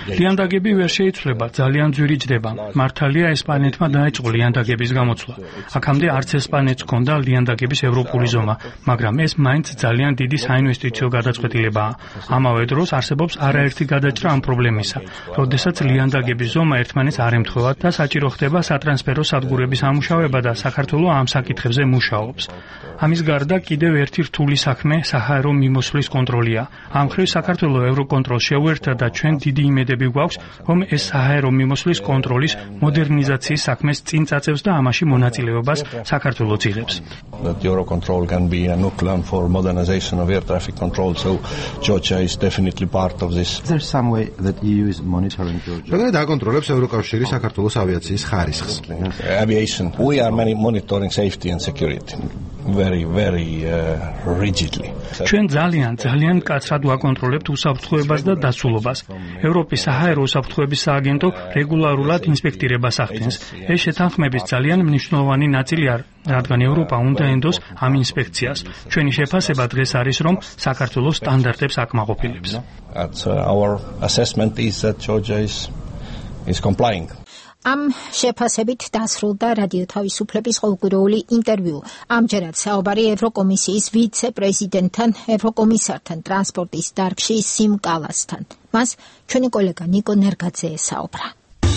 ლიანდაგები ვერ შეიცვლება, ძალიან ძვირი ჯდება. მართალია ესპანეთმა დაიწყო ლიანდაგების გამოცვლა. აქამდე არც ესპანეთს ჰქონდა ლიანდაგების ევროპული ზომა, მაგრამ ეს მაინც ძალიან დიდი საინვესტიციო გადაწყვეტილებაა. ამავე დროს არსებობს არაერთი გადაჭრა ამ პრობლემისა, როდესაც ლიანდაგების ზომა ერთმანეთს არ ემთხვევა და საჭირო ხდება სატრანსფერო სადგურების ამუშავება და საქართველო ამ საკითხებზე მუშაობს. ამის გარდა კიდევ ერთი რთული საქმე საჰაერო მიმოსვლის კონტროლია. ამ მხრივ საქართველო ევროკონტროლს შეუერთდა და ჩვენ დიდი იმედები გვაქვს, რომ ეს საჰაერო მიმოსვლის კონტროლის მოდერნიზაციის საქმეს წინ წაწევს და ამაში მონაწილეობას საქართველოც იღებს. That Eurocontrol can be a nucleum for modernization of air traffic control, so Georgia is definitely part of this. Is there some way that E U is monitoring Georgia? როგორ დააკონტროლებს ევროკავშირი საქართველოს ავიაციის ხარისხს? Aviation. We are monitoring safety and security very very uh, rigidly. ჩვენ ძალიან ძალიან მკაცრად ვაკონტროლებთ უსაფრთხოებას და დაცულობას. ევროპის საჰაერო უსაფრთხოების სააგენტო რეგულარულად ინსპექტირებას ახდენს. ეს შეთანხმების ძალიან მნიშვნელოვანი ნაწილი არ, რადგან ევროპა უნდა ენდოს ამ ინსპექციას. ჩვენი შეფასება დღეს არის, რომ საქართველოს სტანდარტებს აკმაყოფილებს. Our assessment is that Georgia is is complying. ამ შეფასებით დასრულდა რადიო თავისუფლების ყოველკვირეული ინტერვიუ. ამჯერად საუბარი ევროკომისიის ვიცე-პრეზიდენტთან, ევროკომისართან ტრანსპორტის დარგში სიმ კალასთან. მას ჩვენი კოლეგა ნიკო ნერგაძე ესაუბრა.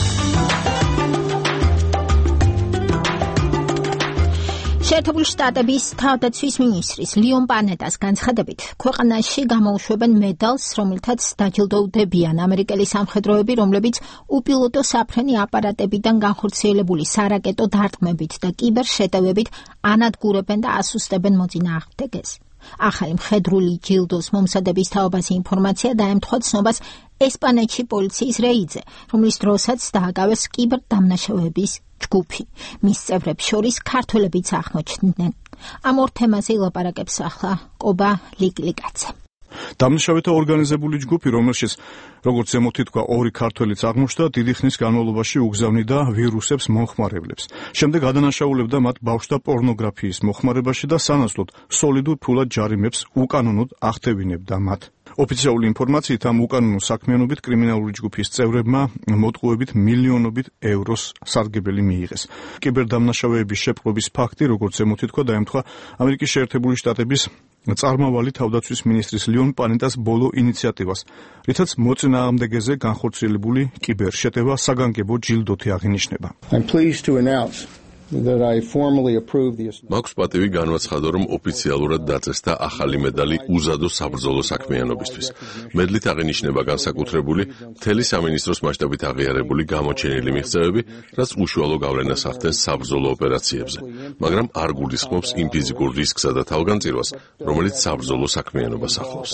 შეერთებული შტატების თავდაცვის მინისტრის ლიონ პანეტას განცხადებით, ქვეყანაში გამოუშვებენ მედალს, რომელთაც დაჯილდოვდებიან ამერიკელი სამხედროები, რომლებიც უპილოტო საფრენი აპარატებიდან განხორციელებული სარაკეტო დარტყმებით და კიბერ შეტევებით ანადგურებენ და ასუსტებენ მოწინააღმდეგეს. ახალი მხედრული ჯილდოს მომსადების თაობას ინფორმაცია დაემთხვა ცნობას ესპანეთში პოლიციის რეიდზე, რომლის დროსაც დააკავეს კიბერ დამნაშავეების ჯგუფი. მის წევრებს შორის ქართველებიც აღმოჩნდნენ. ამ ორ თემაზე ილაპარაკებს ახლა კობა ლიგლიგაძე. დამნაშავეთა ორგანიზებული ჯგუფი, რომელშიც როგორც ზემოთ ითქვა ორი ქართველიც აღმოჩნდა, დიდი ხნის განმავლობაში უგზავნიდა ვირუსებს მომხმარებლებს. შემდეგ ადანაშაულებდა მათ ბავშვთა პორნოგრაფიის მოხმარებაში და სანაცვლოდ სოლიდურ ფულად ჯარიმებს უკანონოდ ახდევინებდა მათ. ოფიციალური ინფორმაციით ამ უკანონო საქმიანობით კრიმინალური ჯგუფის წევრებმა მოტყუებით მილიონობით ევროს სარგებელი მიიღეს. კიბერდამნაშავეების შეპყრობის ფაქტი, როგორც ზემოთ ითქვა, დაემთხვა ამერიკის შეერთებული შტატების წარმავალი თავდაცვის მინისტრის ლიონ პანეტას ბოლო ინიციატივას, რითაც მოწინააღმდეგეზე განხორციელებული კიბერშეტევა საგანგებო ჯილდოთი აღინიშნება. I'm pleased to announce that I formally approve the მაქვს პატივი განვაცხადო, რომ ოფიციალურად დაწესდა ახალი медаლი უზადო საბრძოლო საქმიანობისთვის. მედლით აღინიშნება განსაკუთრებული მთელი სამინისტროს მასშტაბით აღიარებული გამოჩენილი მიღწევები, რაც უშუალო გავლენას ახდენს საბრძოლო ოპერაციებზე, მაგრამ არ გულისხმობს იმ ფიზიკურ რისკსა და თავგანწირვას, რომელიც საბრძოლო საქმიანობას ახლავს.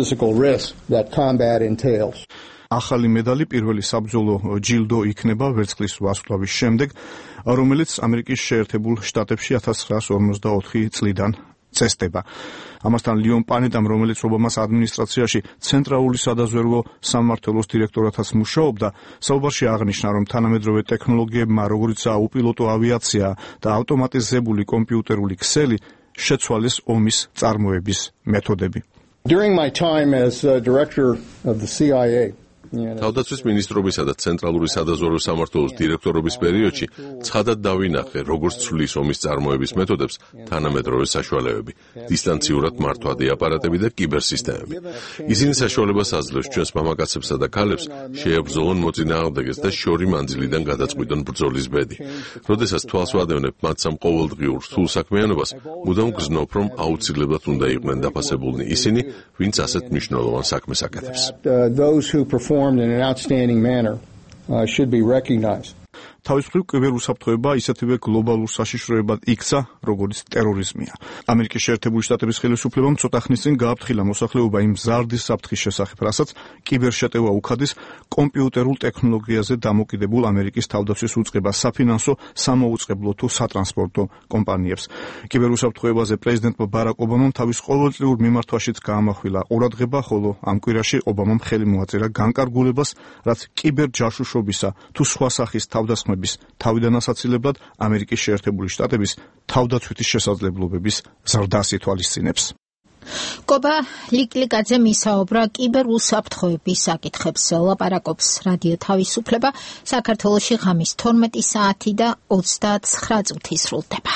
ახალი медаლი პირველი საბრძოლო ჯილდო იქნება ვერცხლის ვარსკვლავის შემდეგ, რომელიც ამერიკის შეერთებულ შტატებში ათას ცხრაასი ორმოცდაოთხი წლიდან წესდება. ამასთან ლიონ პანეტამ, რომელიც ობამას ადმინისტრაციაში ცენტრალური სადაზვერვო სამმართველოს დირექტორათაც მუშაობდა, საუბარში აღნიშნა, რომ თანამედროვე ტექნოლოგიებმა, როგორიცაა უპილოტო ავიაცია და ავტომატიზებული კომპიუტერული ქსელი, შეცვალეს ომის წარმოების მეთოდები. During my time as uh, director of the C I A, თავდაცვის მინისტრობისა და ცენტრალური სადაზვერვო სამმართველოს დირექტორობის პერიოდში ცხადად დავინახე, როგორც ცვლის ომის წარმოების მეთოდებს თანამედროვე საშუალებები, დისტანციურად მართვადი აპარატები და კიბერსისტემები. ისინი საშუალებას აძლევს ჩვენს მამაკაცებსა და ქალებს შეებრძოლონ მოწინააღმდეგეს და შორი მანძილიდან გადაწყვიტონ ბრძოლის ბედი. როდესაც თვალს ვადევნებ მათ სამ ყოველდღიურ რთულ საქმიანობას, მუდამ გრძნობ, რომ აუცილებლად უნდა იყვნენ დაფასებულნი ისინი, ვინც ასეთ მნიშვნელოვან საქმეს აკეთებს. in an outstanding manner uh, should be recognized. თავის მხრივ კიბერუსაფრთხოება ისეთივე გლობალურ საშიშროებად იქცა, როგორც ტერორიზმია. ამერიკის შეერთებული შტატების ხელისუფლებამ ცოტა ხნის წინ გააფრთხილა მოსახლეობა იმ მზარდის საფრთხის შესახებ, რასაც კიბერშეტევა უხადის კომპიუტერულ ტექნოლოგიაზე დამოკიდებულ ამერიკის თავდაცვის უწყებას, საფინანსო, სამოუწყებლო თუ სატრანსპორტო კომპანიებს. კიბერუსაფრთხოებაზე პრეზიდენტმა ბარაკ ობამამ თავის ყოველწლიურ მიმართვაშიც გაამახვილა ყურადღება, ხოლო ამ კვირაში ობამამ ხელი მოაწერა განკარგულებას, რაც კიბერჯაშუშობისა თუ სხვა სახის თავდასხმების თავიდან ასაცილებლად ამერიკის შეერთებული შტატების თავდაცვითი შესაძლებლობების ზრდას ითვალისწინებს. კობა ლიკლიკაძე მისაუბრა კიბერუსაფრთხოების საკითხებს, ლაპარაკობს რადიო თავისუფლება. საქართველოში ღამის თორმეტი საათი და ოცდაცხრა წუთი სრულდება.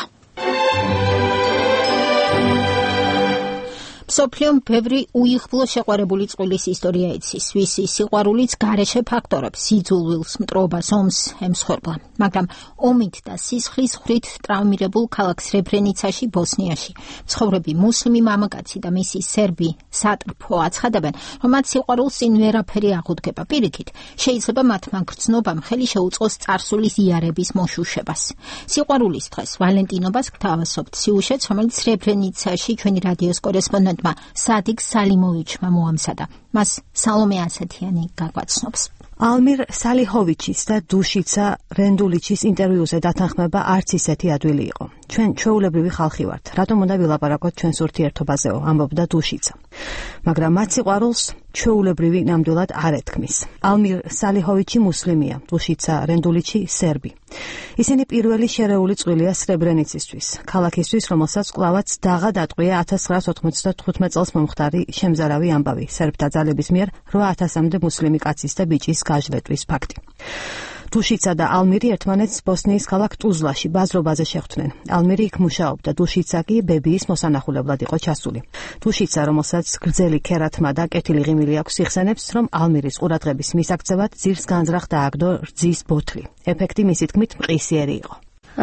სოფლიომ ბევრი უიღბლო შეყვარებული წყვილის ისტორია იცის, ვისი სიყვარულიც გარეშე ფაქტორებს, სიძულვილს, მტრობას, ომს ემსხვერპლა. მაგრამ ომით და სისხლის ხრით ტრავმირებულ ქალაქ სრებრენიცაში, ბოსნიაში, მცხოვრები მუსლიმი მამაკაცი და მისი სერბი სატრფო აცხადებენ, რომ მათ სიყვარულს წინ ვერაფერი აღუდგება. პირიქით, შეიძლება მათმა გრძნობამ ხელი შეუწყოს წარსულის იარების მოშუშებას. სიყვარულის დღეს ვალენტინობას გთავაზობთ სიუჟეტს, რომელიც სრებრენიცაში ჩვენი რადიოს კორესპონდენტ სადიგ სალიმოვიჩმა მოამზადა. მას სალომე ასეთიანი გაგვაცნობს. ალმირ სალიჰოვიჩის და დუშიცა რენდულიჩის ინტერვიუზე დათანხმება არც ისეთი ადვილი იყო. ჩვენ ჩვეულებრივი ხალხი ვართ, რატომ უნდა ვილაპარაკოთ ჩვენს ურთიერთობაზეო, ამბობდა დუშიცა. მაგრამ მათ სიყვარულს ჩვეულებრივი ნამდვილად არ ეთქმის. ალმირ სალიჰოვიჩი მუსლიმია, დუშიცა რენდულიჩი სერბი. ისინი პირველი შერეული წვლილია სრებრენიცისთვის, ქალაქისთვის, რომელსაც კვლავაც დაღა დატყვია ათას ცხრაას ოთხმოცდათხუთმეტ წელს მომხდარი შემზარავი ამბავი, სერბთა ძალების მიერ რვა ათასამდე მუსლიმი კაცის და ბიჭის გაჟლეტვის ფაქტი. დუშიცა და ალმირი ერთმანეთს ბოსნიის ქალაქ ტუზლაში ბაზრობაზე შეხვდნენ. ალმირი იქ მუშაობდა, დუშიცა კი ბებიის მოსანახულებლად იყო ჩასული. დუშიცა, რომელსაც გრძელი ქერათმა და კეთილი ღიმილი აქვს, იხსენებს, რომ ალმირის ყურადღების მისაქცევად ძირს განზრახ დააგდო რძის ბოთლი. ეფექტი მისი თქმით მყისიერი იყო.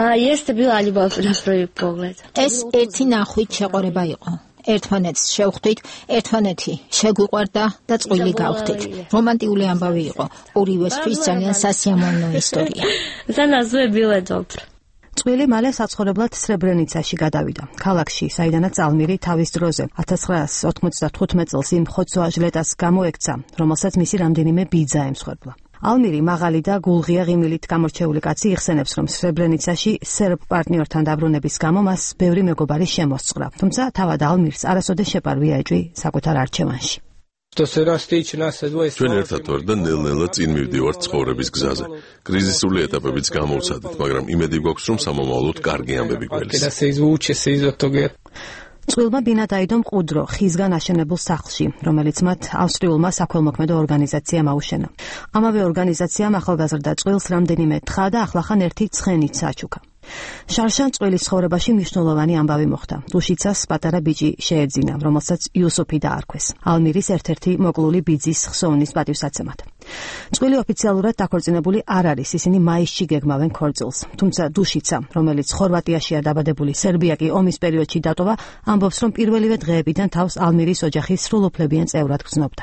ეს ერთი ნახვით შეყარება იყო. ერთმანეთს შევხვდით, ერთმანეთი შეგვიყვარდა და წყვილი გავხდით. რომანტიკული ამბავი იყო. ორივესთვის ძალიან სასიამოვნო ისტორია. წყვილი მალე საცხოვრებლად სრებრენიცაში გადავიდა. ქალაქში, საიდანაც ალმირი თავის დროზე ათას ცხრაას ოთხმოცდათხუთმეტ წელს იმ ხოცვა ჟლეტას გამოექცა, რომელსაც მისი რამდენიმე ბიძა ემსხვერპლა. ალმირი მაღალი და გულღია ღიმილით გამორჩეული კაცი იხსენებს, რომ სრებრენიცაში სერბ პარტნიორთან დაბრუნების გამო მას ბევრი მეგობარი შემოსწყდა. თუმცა თავად ალმირს არასოდეს შეპარვია ეჭვი საკუთარ არჩევანში. ჩვენ ერთად ვართ და ნელ-ნელა წინ მივდივართ ცხოვრების გზაზე. კრიზისული ეტაპებიც გამოვცადეთ, მაგრამ იმედი გვაქვს, რომ სამომავლოდ კარგი ამბები გველის. წყვილმა ბინა დაიდო მყუდრო ხისგან აშენებულ სახლში, რომელიც მათ ავსტრიულმა საქველმოქმედო ორგანიზაციამ აუშენა. ამავე ორგანიზაციამ ახალგაზრდა წყვილს რამდენიმე თხა და ახლახან ერთი ცხენით საჩუქა. შარშან წყვილის ცხოვრებაში მნიშვნელოვანი ამბავი მოხდა. დუშიცას პატარა ბიჭი შეეძინა, რომელსაც იუსუფი დაარქვეს, ალმირის ერთ-ერთი მოკლული ბიძის ხსოვნის პატივსაცემად. წყვილი ოფიციალურად დაქორწინებული არ არის, ისინი მაისში გეგმავენ ქორწილს. თუმცა დუშიცა, რომელიც ხორვატიაშია დაბადებული, სერბია კი ომის პერიოდში დატოვა, ამბობს, რომ პირველივე დღეებიდან თავს ალმირის ოჯახის სრულუფლებიან წევრად გრძნობდა.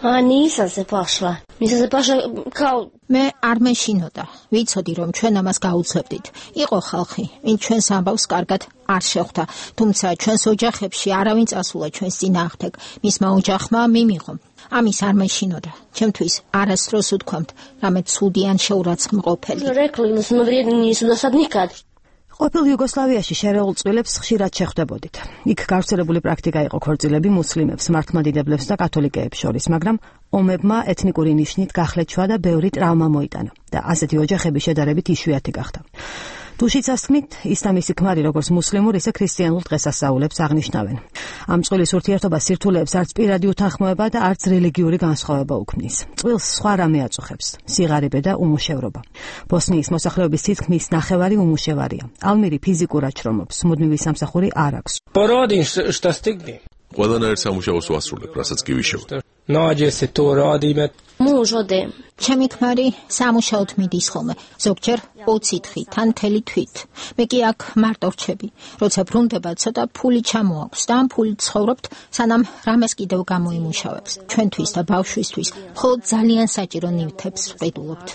მე არ მეშინოდა, ვიცოდი, რომ ჩვენ ამას გაუძლებდით. იყო ხალხი, ვინც ჩვენს ამბავს კარგად არ შეხვდა, თუმცა ჩვენს ოჯახებში არავინ წასულა ჩვენს წინააღმდეგ. მისმა ოჯახმა მიმიღო. ამის არ მეშინოდა. ჩემთვის არასდროს უთქვამთ, რამე ცუდი ან შეურაცხმყოფელი. ყოფილ იუგოსლავიაში შერეულ წყვილებს ხშირად შეხვდებოდით. იქ გავრცელებული პრაქტიკა იყო ქორწილები მუსლიმებს, მართლმადიდებლებს და კათოლიკეებს შორის, მაგრამ ომებმა ეთნიკური ნიშნით გახლეჩვა და ბევრი ტრავმა მოიტანა და ასეთი ოჯახები შედარებით იშვიათი გახდა. დუშიცას თქმით, ისლამის ქმარი როგორც მუსლიმურ, ისე ქრისტიანულ დღესასწაულებს აღნიშნავენ. ამ წყვილის ურთიერთობა სირთულეებს არც პირადი უთანხმოება და არც რელიგიური განსხვავება უქმნის. წყვილს სხვა რამე აწუხებს, სიღარიბე და უმუშევრობა. ბოსნიის მოსახლეობის თითქმის ნახევარი უმუშევარია. ალმირი ფიზიკურად შრომობს, მუდმივი სამსახური არ აქვს. ყველანაირ სამუშაოს ვასრულებ, რასაც კი ვიშევ. ჩემი ქმარი სამუშაოდ მიდის ხოლმე, ზოგჯერ ოცი დღით, ან მთელი თვით. მე კი აქ მარტო რჩები. როცა ბრუნდება, ცოტა ფული ჩამოაქვს და ამ ფულით ცხოვრობთ, სანამ რამეს კიდევ გამოიმუშავებს. ჩვენთვის და ბავშვისთვის მხოლოდ ძალიან საჭირო ნივთებს ვყიდულობთ.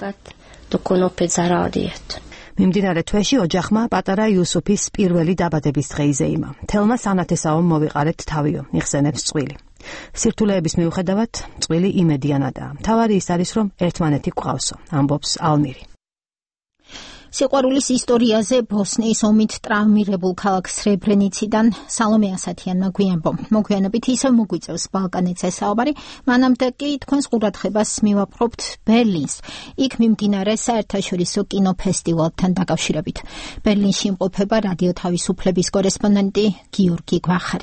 მიმდინარე თვეში ოჯახმა პატარა იუსუფის პირველი დაბადების დღე იზეიმა. თელმა სანათესაო მოვიყარეთ თავიო, იხსენებს წყვილი. სირთულეების მიუხედავად, წყვილი იმედიანადაა. მთავარი ის არის, რომ ერთმანეთი გვყავსო, ამბობს ალმირი. სიყვარულის ისტორიაზე ბოსნიის ომით ტრავმირებულ ქალაქ სრებრენიციდან სალომე ასათიანმა გვიანბო. მოგვიანებით ისევ მოგვიწევს ბალკანეთზე საუბარი, მანამდე კი თქვენს ყურადღებას მივაპყრობთ ბერლინს. იქ მიმდინარე საერთაშორისო კინოფესტივალთან დაკავშირებით. ბერლინში იმყოფება რადიო თავისუფლების კორესპონდენტი გიორგი გვახარია.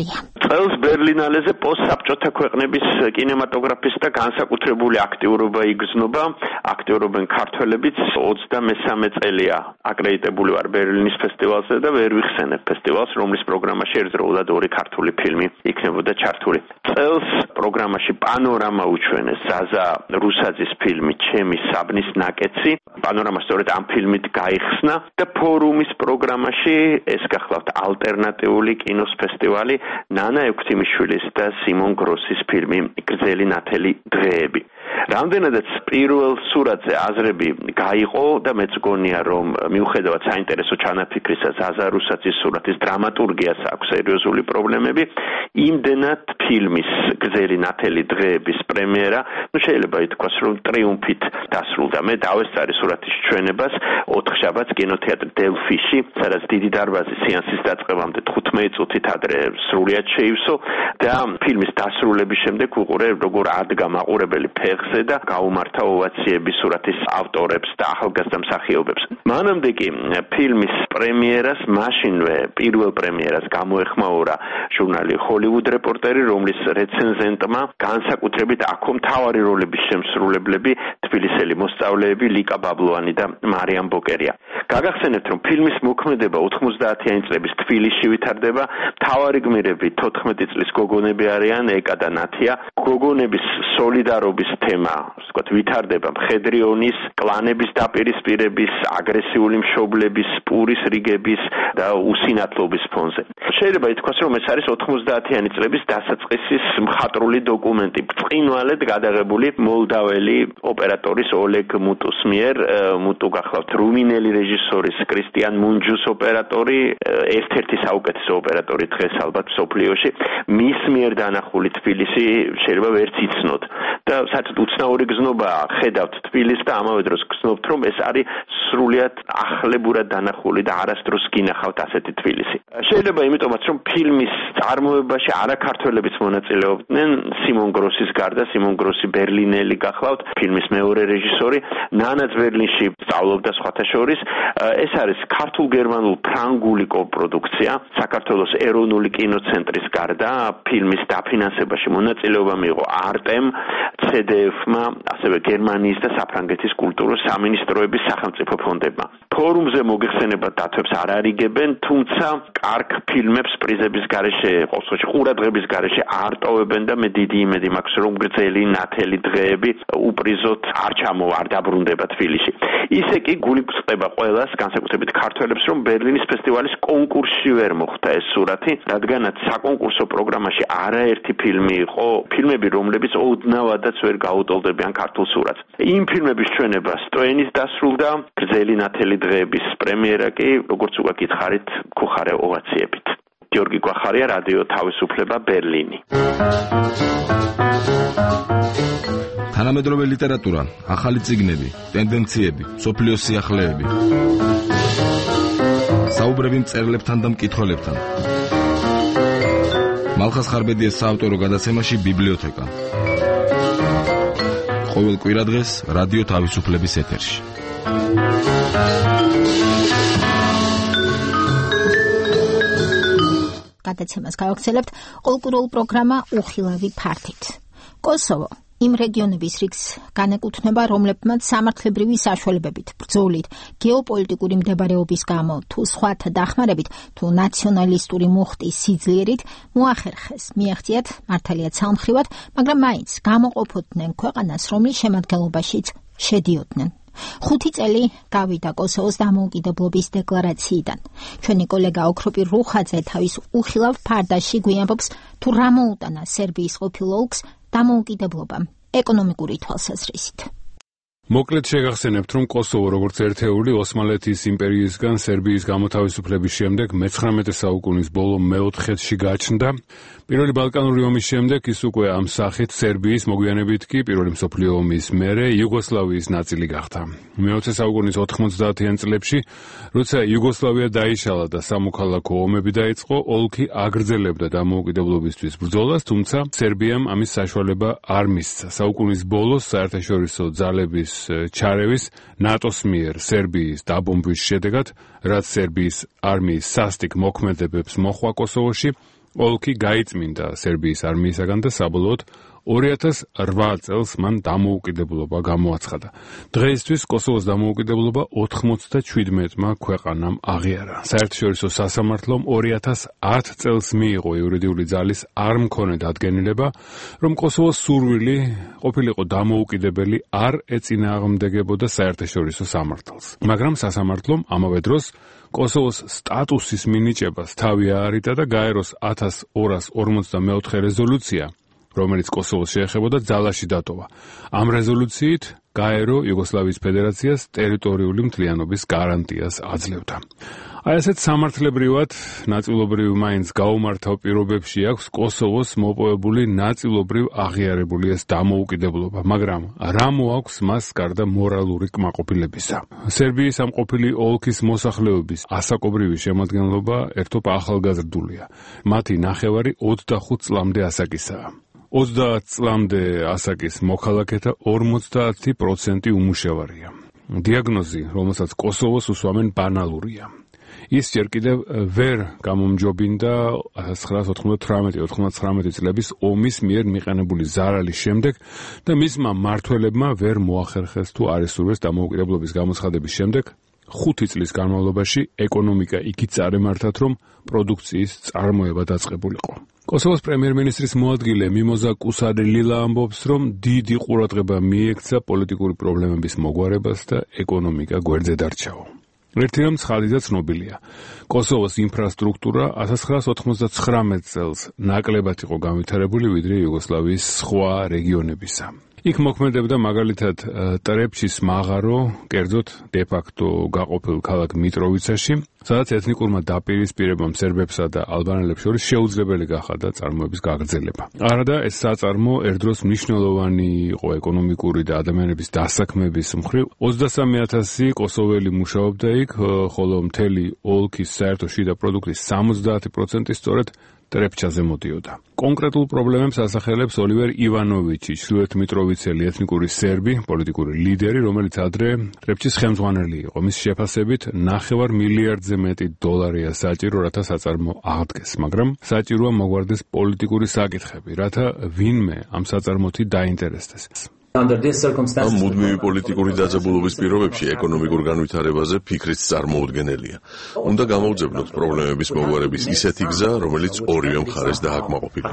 წელს ბერლინალეზე პოსტსაბჭოთა ქვეყნების კინემატოგრაფისტთა განსაკუთრებული აქტიურობა იგრძნობა, აქტიურობენ ქართველებიც. ოცდამესამე წელია აკრედიტებული ვარ ბერლინის ფესტივალზე და ვერ ვიხსენებ ფესტივალს, რომლის პროგრამაში ერთდროულად ორი ქართული ფილმი იქნებოდა ჩართული. წელს პროგრამაში პანორამა უჩვენეს ზაზა რუსაძის ფილმი ჩემი საბნის ნაკეცი. პანორამა სწორედ ამ ფილმით გაიხსნა და ფორუმის პროგრამაში ეს გახლავთ ალტერნატიული კინოს ფესტივალი ნანა ექვთიმიშვილის და სიმონ გროსის ფილმი გრძელი ნათელი დღეები. რამდენადაც პირველ სურათზე აზრები გაიყო და მეც გონია რომ მიუხედავად საინტერესო ჩანაფიქრისა ზაზა რუსაძის სურათის დრამატურგიას აქვს სერიოზული პრობლემები, იმდენად ფილმის გრძელი ნათელი დღეების პრემიერა, ну შეიძლება ითქვას რომ ტრიუმფით დასრულდა. მე დავესწარი სურათის ჩვენებას ოთხშაბათს კინოთეატრ დელფიში, სადაც დიდი დარბაზი სეანსის დაწყებამდე თხუთმეტი წუთით ადრე სრულიად შეივსო და ფილმის დასრულების შემდეგ უყურე როგორ ადგა მაყურებელი ფეხზე და გაუმართა ოვაციები სურათის ავტორებს და ახალგაზრდა მსახიობებს. მანამდე კი ფილმის პრემიერას მაშინვე პირველ პრემიერას გამოეხმაურა ჟურნალი Hollywood Reporter-ი, რომლის რეცენზენტმა განსაკუთრებით აქ მთავარი როლების შემსრულებლები თბილისელი მოსწავლეები ლიკა ბაბლოვანი და მარიამ ბოკერია. გაგახსენებთ რომ ფილმის მოქმედება ოთხმოცდაათიანი წლების თბილისში ვითარდება, მთავარი გმირები თოთხმეტი წლის გოგონები არიან ეკა და ნათია. გოგონების სოლიდარობის თემა, ასე ვთქვათ, ვითარდება მხედრიონის, კლანების დაპირისპირების, აგრესიული მშობლების, პურის რიგების და უსინათლობის ფონზე. შეიძლება ითქვას რომ ეს არის ოთხმოცდაათიანი წლების დასაწყისის მხატვრული დოკუმენტი, ბრწყინვალედ გადაღებული მოლდაველი ოპერატორის ოლეგ მუტუს მიერ. მუტუ გახლავთ რუმინელი რეჟისორის კრისტიან მუნჯუს ოპერატორი, ერთ-ერთი საუკეთესო ოპერატორი დღეს ალბათ მსოფლიოში. მის მიერ დანახული თბილისი შეიძლება ვერც იცნოთ და საერთოდ უცნაური გზნობაა ხედავთ თბილისს და ამავე დროს გზნობთ რომ ეს არის სრულიად ახლებურად დანახული და არასდროს გინახავთ ასეთი თბილისი. შეიძლება იმიტომაც რომ ფილმის წარმოებაში არაქართველებიც მონაწილეობდნენ, სიმონ გროსის გარდა, სიმონ გროსი ბერლინელი გახლავთ, ფილმის მეორე რეჟისორი, ნანაც ბერლინში სწავლობდა სხვათა შორის. ეს არის ქართულ-გერმანულ-ფრანგული კოპროდუქცია. საქართველოს ეროვნული კინოცენტრის გარდა ფილმის დაფინანსებაში მონაწილეობა მიიღო არტემ, ცე დე ეფ-მა, ასევე გერმანიის და საფრანგეთის კულტურის სამინისტროების სახელმწიფო ფონდებმა. ფორუმზე მოგეხსენებათ დათვებს არ არიგებენ, თუმცა კარგ ფილმებს პრიზების გარეშე, ყოველთვის ყურადღების გარეშე არტოვებენ და მე დიდი იმედი მაქვს რომ გრძელი ნათელი დღეები უპრიზოდ არ ჩამოვა, არ დაბრუნდება თბილისში. ისე კი გული გვწყდება ყველას, განსაკუთრებით ქართველებს, რომ ბერლინის ფესტივალის კონკურსში ვერ მოხვდა ეს სურათი, რადგანაც საკონკურსო პროგრამაში არაერთი ფილმი იყო, ფილმები რომლებიც ოდნავადაც ვერ გაუტოლდებიან ქართულ სურათს. იმ ფილმების ჩვენება სტოენის დასრულდა, გრძელი ნათელი დღეების პრემიერა კი, როგორც უკვე გითხარით, გუხარე ოვაციებით. გიორგი გვახარია, რადიო თავისუფლება, ბერლინი. თანამედროვე ლიტერატურა, ახალი წიგნები, ტენდენციები, სოფლიოს სიახლეები. საუბრები მწერლებთან და მკითხველებთან. მალხას ხარბედიას საავტორო გადაცემაში ბიბლიოთეკა. ყოველ კვირადღეს რადიო თავისუფლების ეთერში. გადაცემას გავაგრძელებთ კულტურულ პროგრამა უხილავი ფართით. კოსოვო იმ რეგიონების რიგს განეკუთვნება, რომლებმაც სამართლებრივი საშუალებებით, ბრძოლით, გეოპოლიტიკური მდებარეობის გამო, თუ სხვათა დახმარებით, თუ ნაციონალისტური მუხტის სიძლიერით მოახერხეს მიაღწიათ მართალია ცალმხრივად, მაგრამ მაინც გამოყოფოდნენ ქვეყანას, რომლის შემადგენლობაშიც შედიოდნენ. ხუთი წელი გავიდა კოსოვოს დამოუკიდებლობის დეკლარაციიდან. ჩვენი კოლეგა ოქროპირ რუხაძე თავის უხილავ ფარდაში გვიამბობს, თუ რა მოუტანა სერბიის ყოფილ ოლქს დამოუკიდებლობამ ეკონომიკური თვალსაზრისით. მოკლედ შეგახსენებთ, რომ კოსოვო როგორც ერთეული ოსმალეთის იმპერიისგან სერბიის გამოთავისუფლების შემდეგ მეცხრამეტე საუკუნის ბოლო მეოთხედში გაჩნდა. პირველი ბალკანური ომის შემდეგ ის უკვე ამ სახით სერბიის, მოგვიანებით კი პირველი მსოფლიო ომის მერე იუგოსლავიის ნაწილი გახდა. მეოცე საუკუნის ოთხმოცდაათიან წლებში, როცა იუგოსლავია დაიშალა და სამოქალაქო ომები დაიწყო, ოლქი აგრძელებდა დამოუკიდებლობისთვის ბრძოლას, თუმცა სერბიამ ამის საშუალება არ მისცა. საუკუნის ბოლოს საერთაშორისო ძალების ჩარევის ნატოს მიერ სერბიის დაბომბვის შედეგად, რაც სერბიის არმიის სასტიკ მოქმედებებს მოხვა კოსოვოში, ოლქი გაიწმინდა სერბიის არმიისაგან და საბოლოოდ ორი ათას რვა წელს მან დამოუკიდებლობა გამოაცხადა. დღეისთვის კოსოვოს დამოუკიდებლობა ოთხმოცდაჩვიდმეტმა ქვეყანამ აღიარა. საერთაშორისო სასამართლომ ორი ათას ათ წელს მიიღო იურიდიული ძალის არ მქონე დადგენილება, რომ კოსოვოს სურვილი ყოფილიყო დამოუკიდებელი არ ეწინააღმდეგებოდა საერთაშორისო სამართალს. მაგრამ სასამართლომ ამავე დროს კოსოვოს სტატუსის მინიჭებას თავი აარიდა და გაეროს ათას ორას ორმოცდამეოთხე რეზოლუცია, რომელიც კოსოვოს შეეხებოდა, ძალაში დატოვა. ამ რეზოლუციით გაერო იუგოსლავიის ფედერაციას ტერიტორიული მთლიანობის გარანტიას აძლევდა. აი ასეთ სამართლებრივად ნაწილობრივ მაინც გაუმართავ პირობებში აქვს კოსოვოს მოპოვებული ნაწილობრივ აღიარებული ეს დამოუკიდებლობა, მაგრამ რა მოაქვს მას გარდა მორალური კმაყოფილებისა? სერბიის ამ ყოფილი ოლქის მოსახლეობის ასაკობრივი შემადგენლობა ერთობ ახალგაზრდულია. მათი ნახევარი ოცდახუთ წლამდე ასაკისაა. ოცდაათ წლამდე ასაკის მოქალაქეთა ორმოცდაათი პროცენტი უმუშევარია. დიაგნოზი, რომელსაც კოსოვოს უსვამენ, ბანალურია. ის ჯერ კიდევ ვერ გამომჯობინდა ათას ცხრაასა ოთხმოცდათვრამეტი ოთხმოცდათხრამეტი წლების ომის მიერ მიყენებული ზარალის შემდეგ და მისმა მმართველებმა ვერ მოახერხეს თუ არ ესურვეს დამოუკიდებლობის გამოცხადების შემდეგ ხუთი წლის განმავლობაში ეკონომიკა იქით წარემართათ, რომ პროდუქციის წარმოება დაწყებულიყო. კოსოვოს პრემიერ-მინისტრის მოადგილე მიმოზა კუსარილილა ამბობს, რომ დიდი ყურადღება მიექცა პოლიტიკური პრობლემების მოგვარებას და ეკონომიკა გვერდზე დარჩაო. ერთი რამ ცხადი და ცნობილია. კოსოვოს ინფრასტრუქტურა ათას ცხრაასა ოთხმოცდათხრამეტ წელს ნაკლებად იყო განვითარებული ვიდრე იუგოსლავიის სხვა რეგიონებისა. იქ მოქმედებდა მაგალითად ტრეპჩის მაღარო, კერძოდ დე-ფაქტო გაყოფილ ქალაქ მიტროვიცაში, სადაც ეთნიკურმა დაპირისპირებამ სერბებსა და ალბანელებს შორის შეუძლებელი გახადა წარმოების გაგრძელება. არადა ეს საწარმო ერთდროს მნიშვნელოვანი იყო ეკონომიკური და ადამიანების დასაქმების მხრივ. ოცდასამი ათასი კოსოველი მუშაობდა იქ, ხოლო მთელი ოლქის საერთო შიდა პროდუქტის სამოცდაათი პროცენტი სწორედ ტრეპჩაზე მოდიოდა. კონკრეტულ პრობლემებს ასახელებს ოლივერ ივანოვიჩი, ჩრდილოეთ მიტროვიცელი ეთნიკური სერბი, პოლიტიკური ლიდერი, რომელიც ადრე ტრეპჩის ხელმძღვანელი იყო. მის შეფასებით ნახევარ მილიარდზე მეტი დოლარია საჭირო, რათა საწარმო აღდგეს, მაგრამ საჭიროა მოგვარდეს პოლიტიკური საკითხები, რათა ვინმე ამ საწარმოთი დაინტერესდეს. ამ მუდმივი პოლიტიკური დაძაბულობის პირობებში ეკონომიკურ განვითარებაზე ფიქრიც წარმოუდგენელია. უნდა გამოვძებნოთ პრობლემების მოგვარების ისეთი გზა, რომელიც ორივე მხარეს დააკმაყოფილება.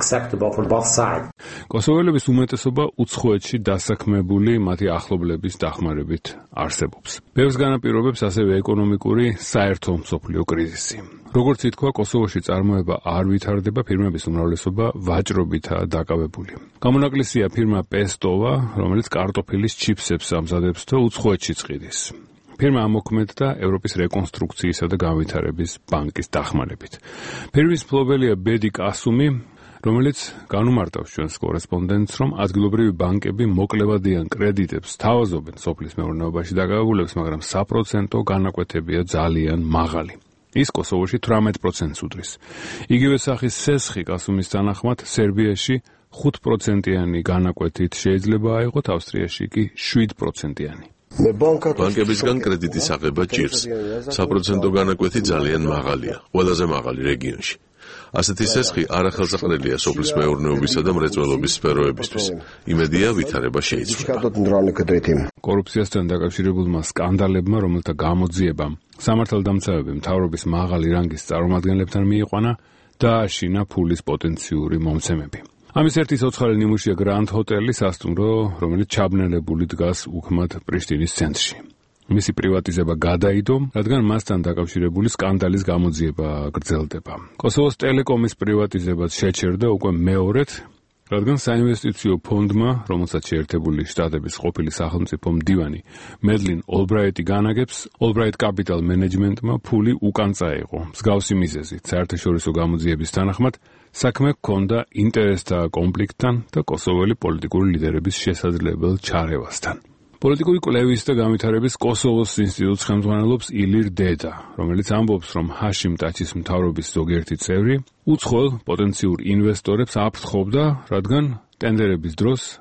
კოსოველების უმეტესობა უცხოეთში დასაქმებული მათი ახლობლების დახმარებით არსებობს. ბევრს განაპირობებს ასევე ეკონომიკური საერთო მსოფლიო კრიზისი. როგორც ითქვა, კოსოვოში წარმოება არ ვითარდება, ფირმების უმრავლესობა ვაჭრობითაა დაკავებული. გამონაკლისია ფირმა პესტოვა, რომელიც კარტოფილის ჩიფსებს ამზადებს და უცხოეთშიც ყიდის. ფირმა ამოქმედდა ევროპის რეკონსტრუქციისა და განვითარების ბანკის დახმარებით. ფირმის მფლობელია ბედი კასუმი, რომელიც განუმარტავს ჩვენს კორესპონდენტს, რომ ადგილობრივი ბანკები მოკლევადიან კრედიტებს თავაზობენ სოფლის მეურნეობაში დაკავებულებს, მაგრამ საპროცენტო განაკვეთებია ძალიან მაღალი. ის კოსოვოში თვრამეტ პროცენტს უდრის. იგივე სახის სესხი კასუმის თანახმად სერბიაში ხუთ პროცენტიანი განაკვეთით შეიძლება აიღოთ, ავსტრიაში კი შვიდ პროცენტიანი. ბანკებისგან კრედიტის აღება ჭირს. საპროცენტო განაკვეთი ძალიან მაღალია, ყველაზე მაღალი რეგიონში. ასეთი სესხი არახელსაყრელია სოფლის მეურნეობისა და მრეწველობის სფეროებისთვის. იმედია ვითარება შეიცვლება. კორუფციასთან დაკავშირებულმა სკანდალებმა, რომელთა გამოძიებამ სამართალდამცავები მთავრობის მაღალი რანგის წარმომადგენლებთან მიიყვანა, დააშინა ფულის პოტენციური მომცემები. ამის ერთი სოცხალი ნიმუშია გრანდ ჰოტელი სასტუმრო, რომელიც ჩაბნელებული დგას უქმად პრიშტინის ცენტრში. მისი პრივატიზება გადაიდო, რადგან მასთან დაკავშირებული სკანდალის გამოძიება გრძელდება. კოსოვოს ტელეკომის პრივატიზებაც შეჩერდა უკვე მეორედ, რადგან საინვესტიციო ფონდმა, რომელსაც შეერთებული შტატების ყოფილი სახელმწიფო მდივანი მედლინ ოლბრაიტი განაგებს, ოლბრაიტ კაპიტალ მენეჯმენტმა ფული უკან წაიღო. მსგავსი მიზეზით საერთაშორისო გამოძიების თანახმად საქმე ჰქონდა ინტერესთა კონფლიქტთან და კოსოველი პოლიტიკური ლიდერების შესაძლებელ ჩარევასთან. პოლიტიკური კვლევის და განვითარების კოსოვოს ინსტიტუტს ხელმძღვანელობს ილირ დედა, რომელიც ამბობს, რომ ჰაშიმ ტაჩის მთავრობის ზოგიერთი წევრი უცხოელ პოტენციურ ინვესტორებს აფრთხობდა, რადგან ტენდერების დროს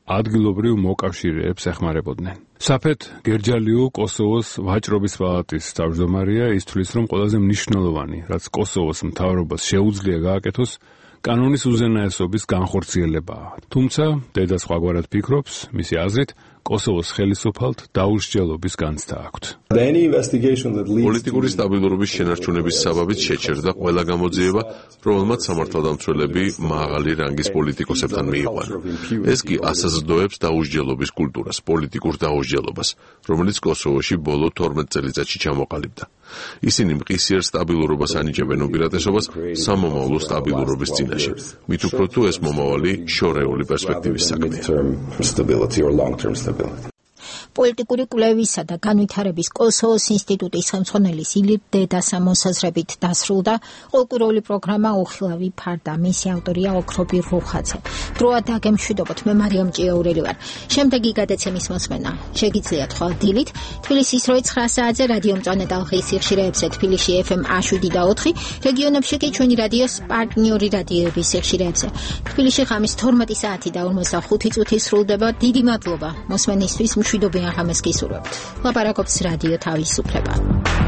ადგილობრივ მოკავშირეებს ეხმარებოდნენ. საფეთ გერჯალიუ კოსოვოს ვაჭრობის პალატის თავმჯდომარეა, ის თვლის, რომ ყველაზე მნიშვნელოვანი, რაც კოსოვოს მთავრობას შეუძლია გააკეთოს, კანონის უზენაესობის განხორციელებაა. თუმცა, დედა სხვაგვარად ფიქრობს, მისი აზრით, კოსოვოს ხელისუფალთ დაუსჯელობის განცდა აქვთ. პოლიტიკური სტაბილურობის შენარჩუნების საბაბით შეჩერდა ყველა გამოძიება, რომელმაც სამართალდამცველები მაღალი რანგის პოლიტიკოსებთან მიიყვანა. ეს კი ასაზრდოებს დაუსჯელობის კულტურას, პოლიტიკურ დაუსჯელობას, რომელიც კოსოვოში ბოლო თორმეტ წელიწადში ჩამოყალიბდა. ისინი მყისიერ სტაბილურობას ანიჭებენ უპირატესობას სამომავლო სტაბილურობის წინაშე. მით უფრო თუ ეს მომავალი შორეული პერსპექტივის საქმეა. პოლიტიკური კვლევისა და განვითარების კოსოვოს ინსტიტუტის ხელმძღვანელის ილირ დედასა მოსაზრებით დასრულდა ყოველკვირეული პროგრამა უხილავი ფარდა. მისი ავტორია ოქრობი რუხაძე. დროა დაგემშვიდობოთ, მე მარიამ ჭიაურელი ვარ. შემდეგი გადაცემის მოსმენა შეგიძლიათ ხვალ დილით თბილისის როი ცხრა საათზე რადიო მწვანე ტალღის სიხშირეებზე თბილისში ეფ ემ შვიდ და ოთხი, რეგიონებში კი ჩვენი რადიოს პარტნიორი რადიოების სიხშირეებზე. თბილისში ღამის თორმეტი საათი და ორმოცდახუთი წუთი სრულდება. დიდი მადლობა მოსმენისთვის, მშვიდობიან ღამეს გისურვებთ. ლაპარაკობს რადიო თავისუფლება.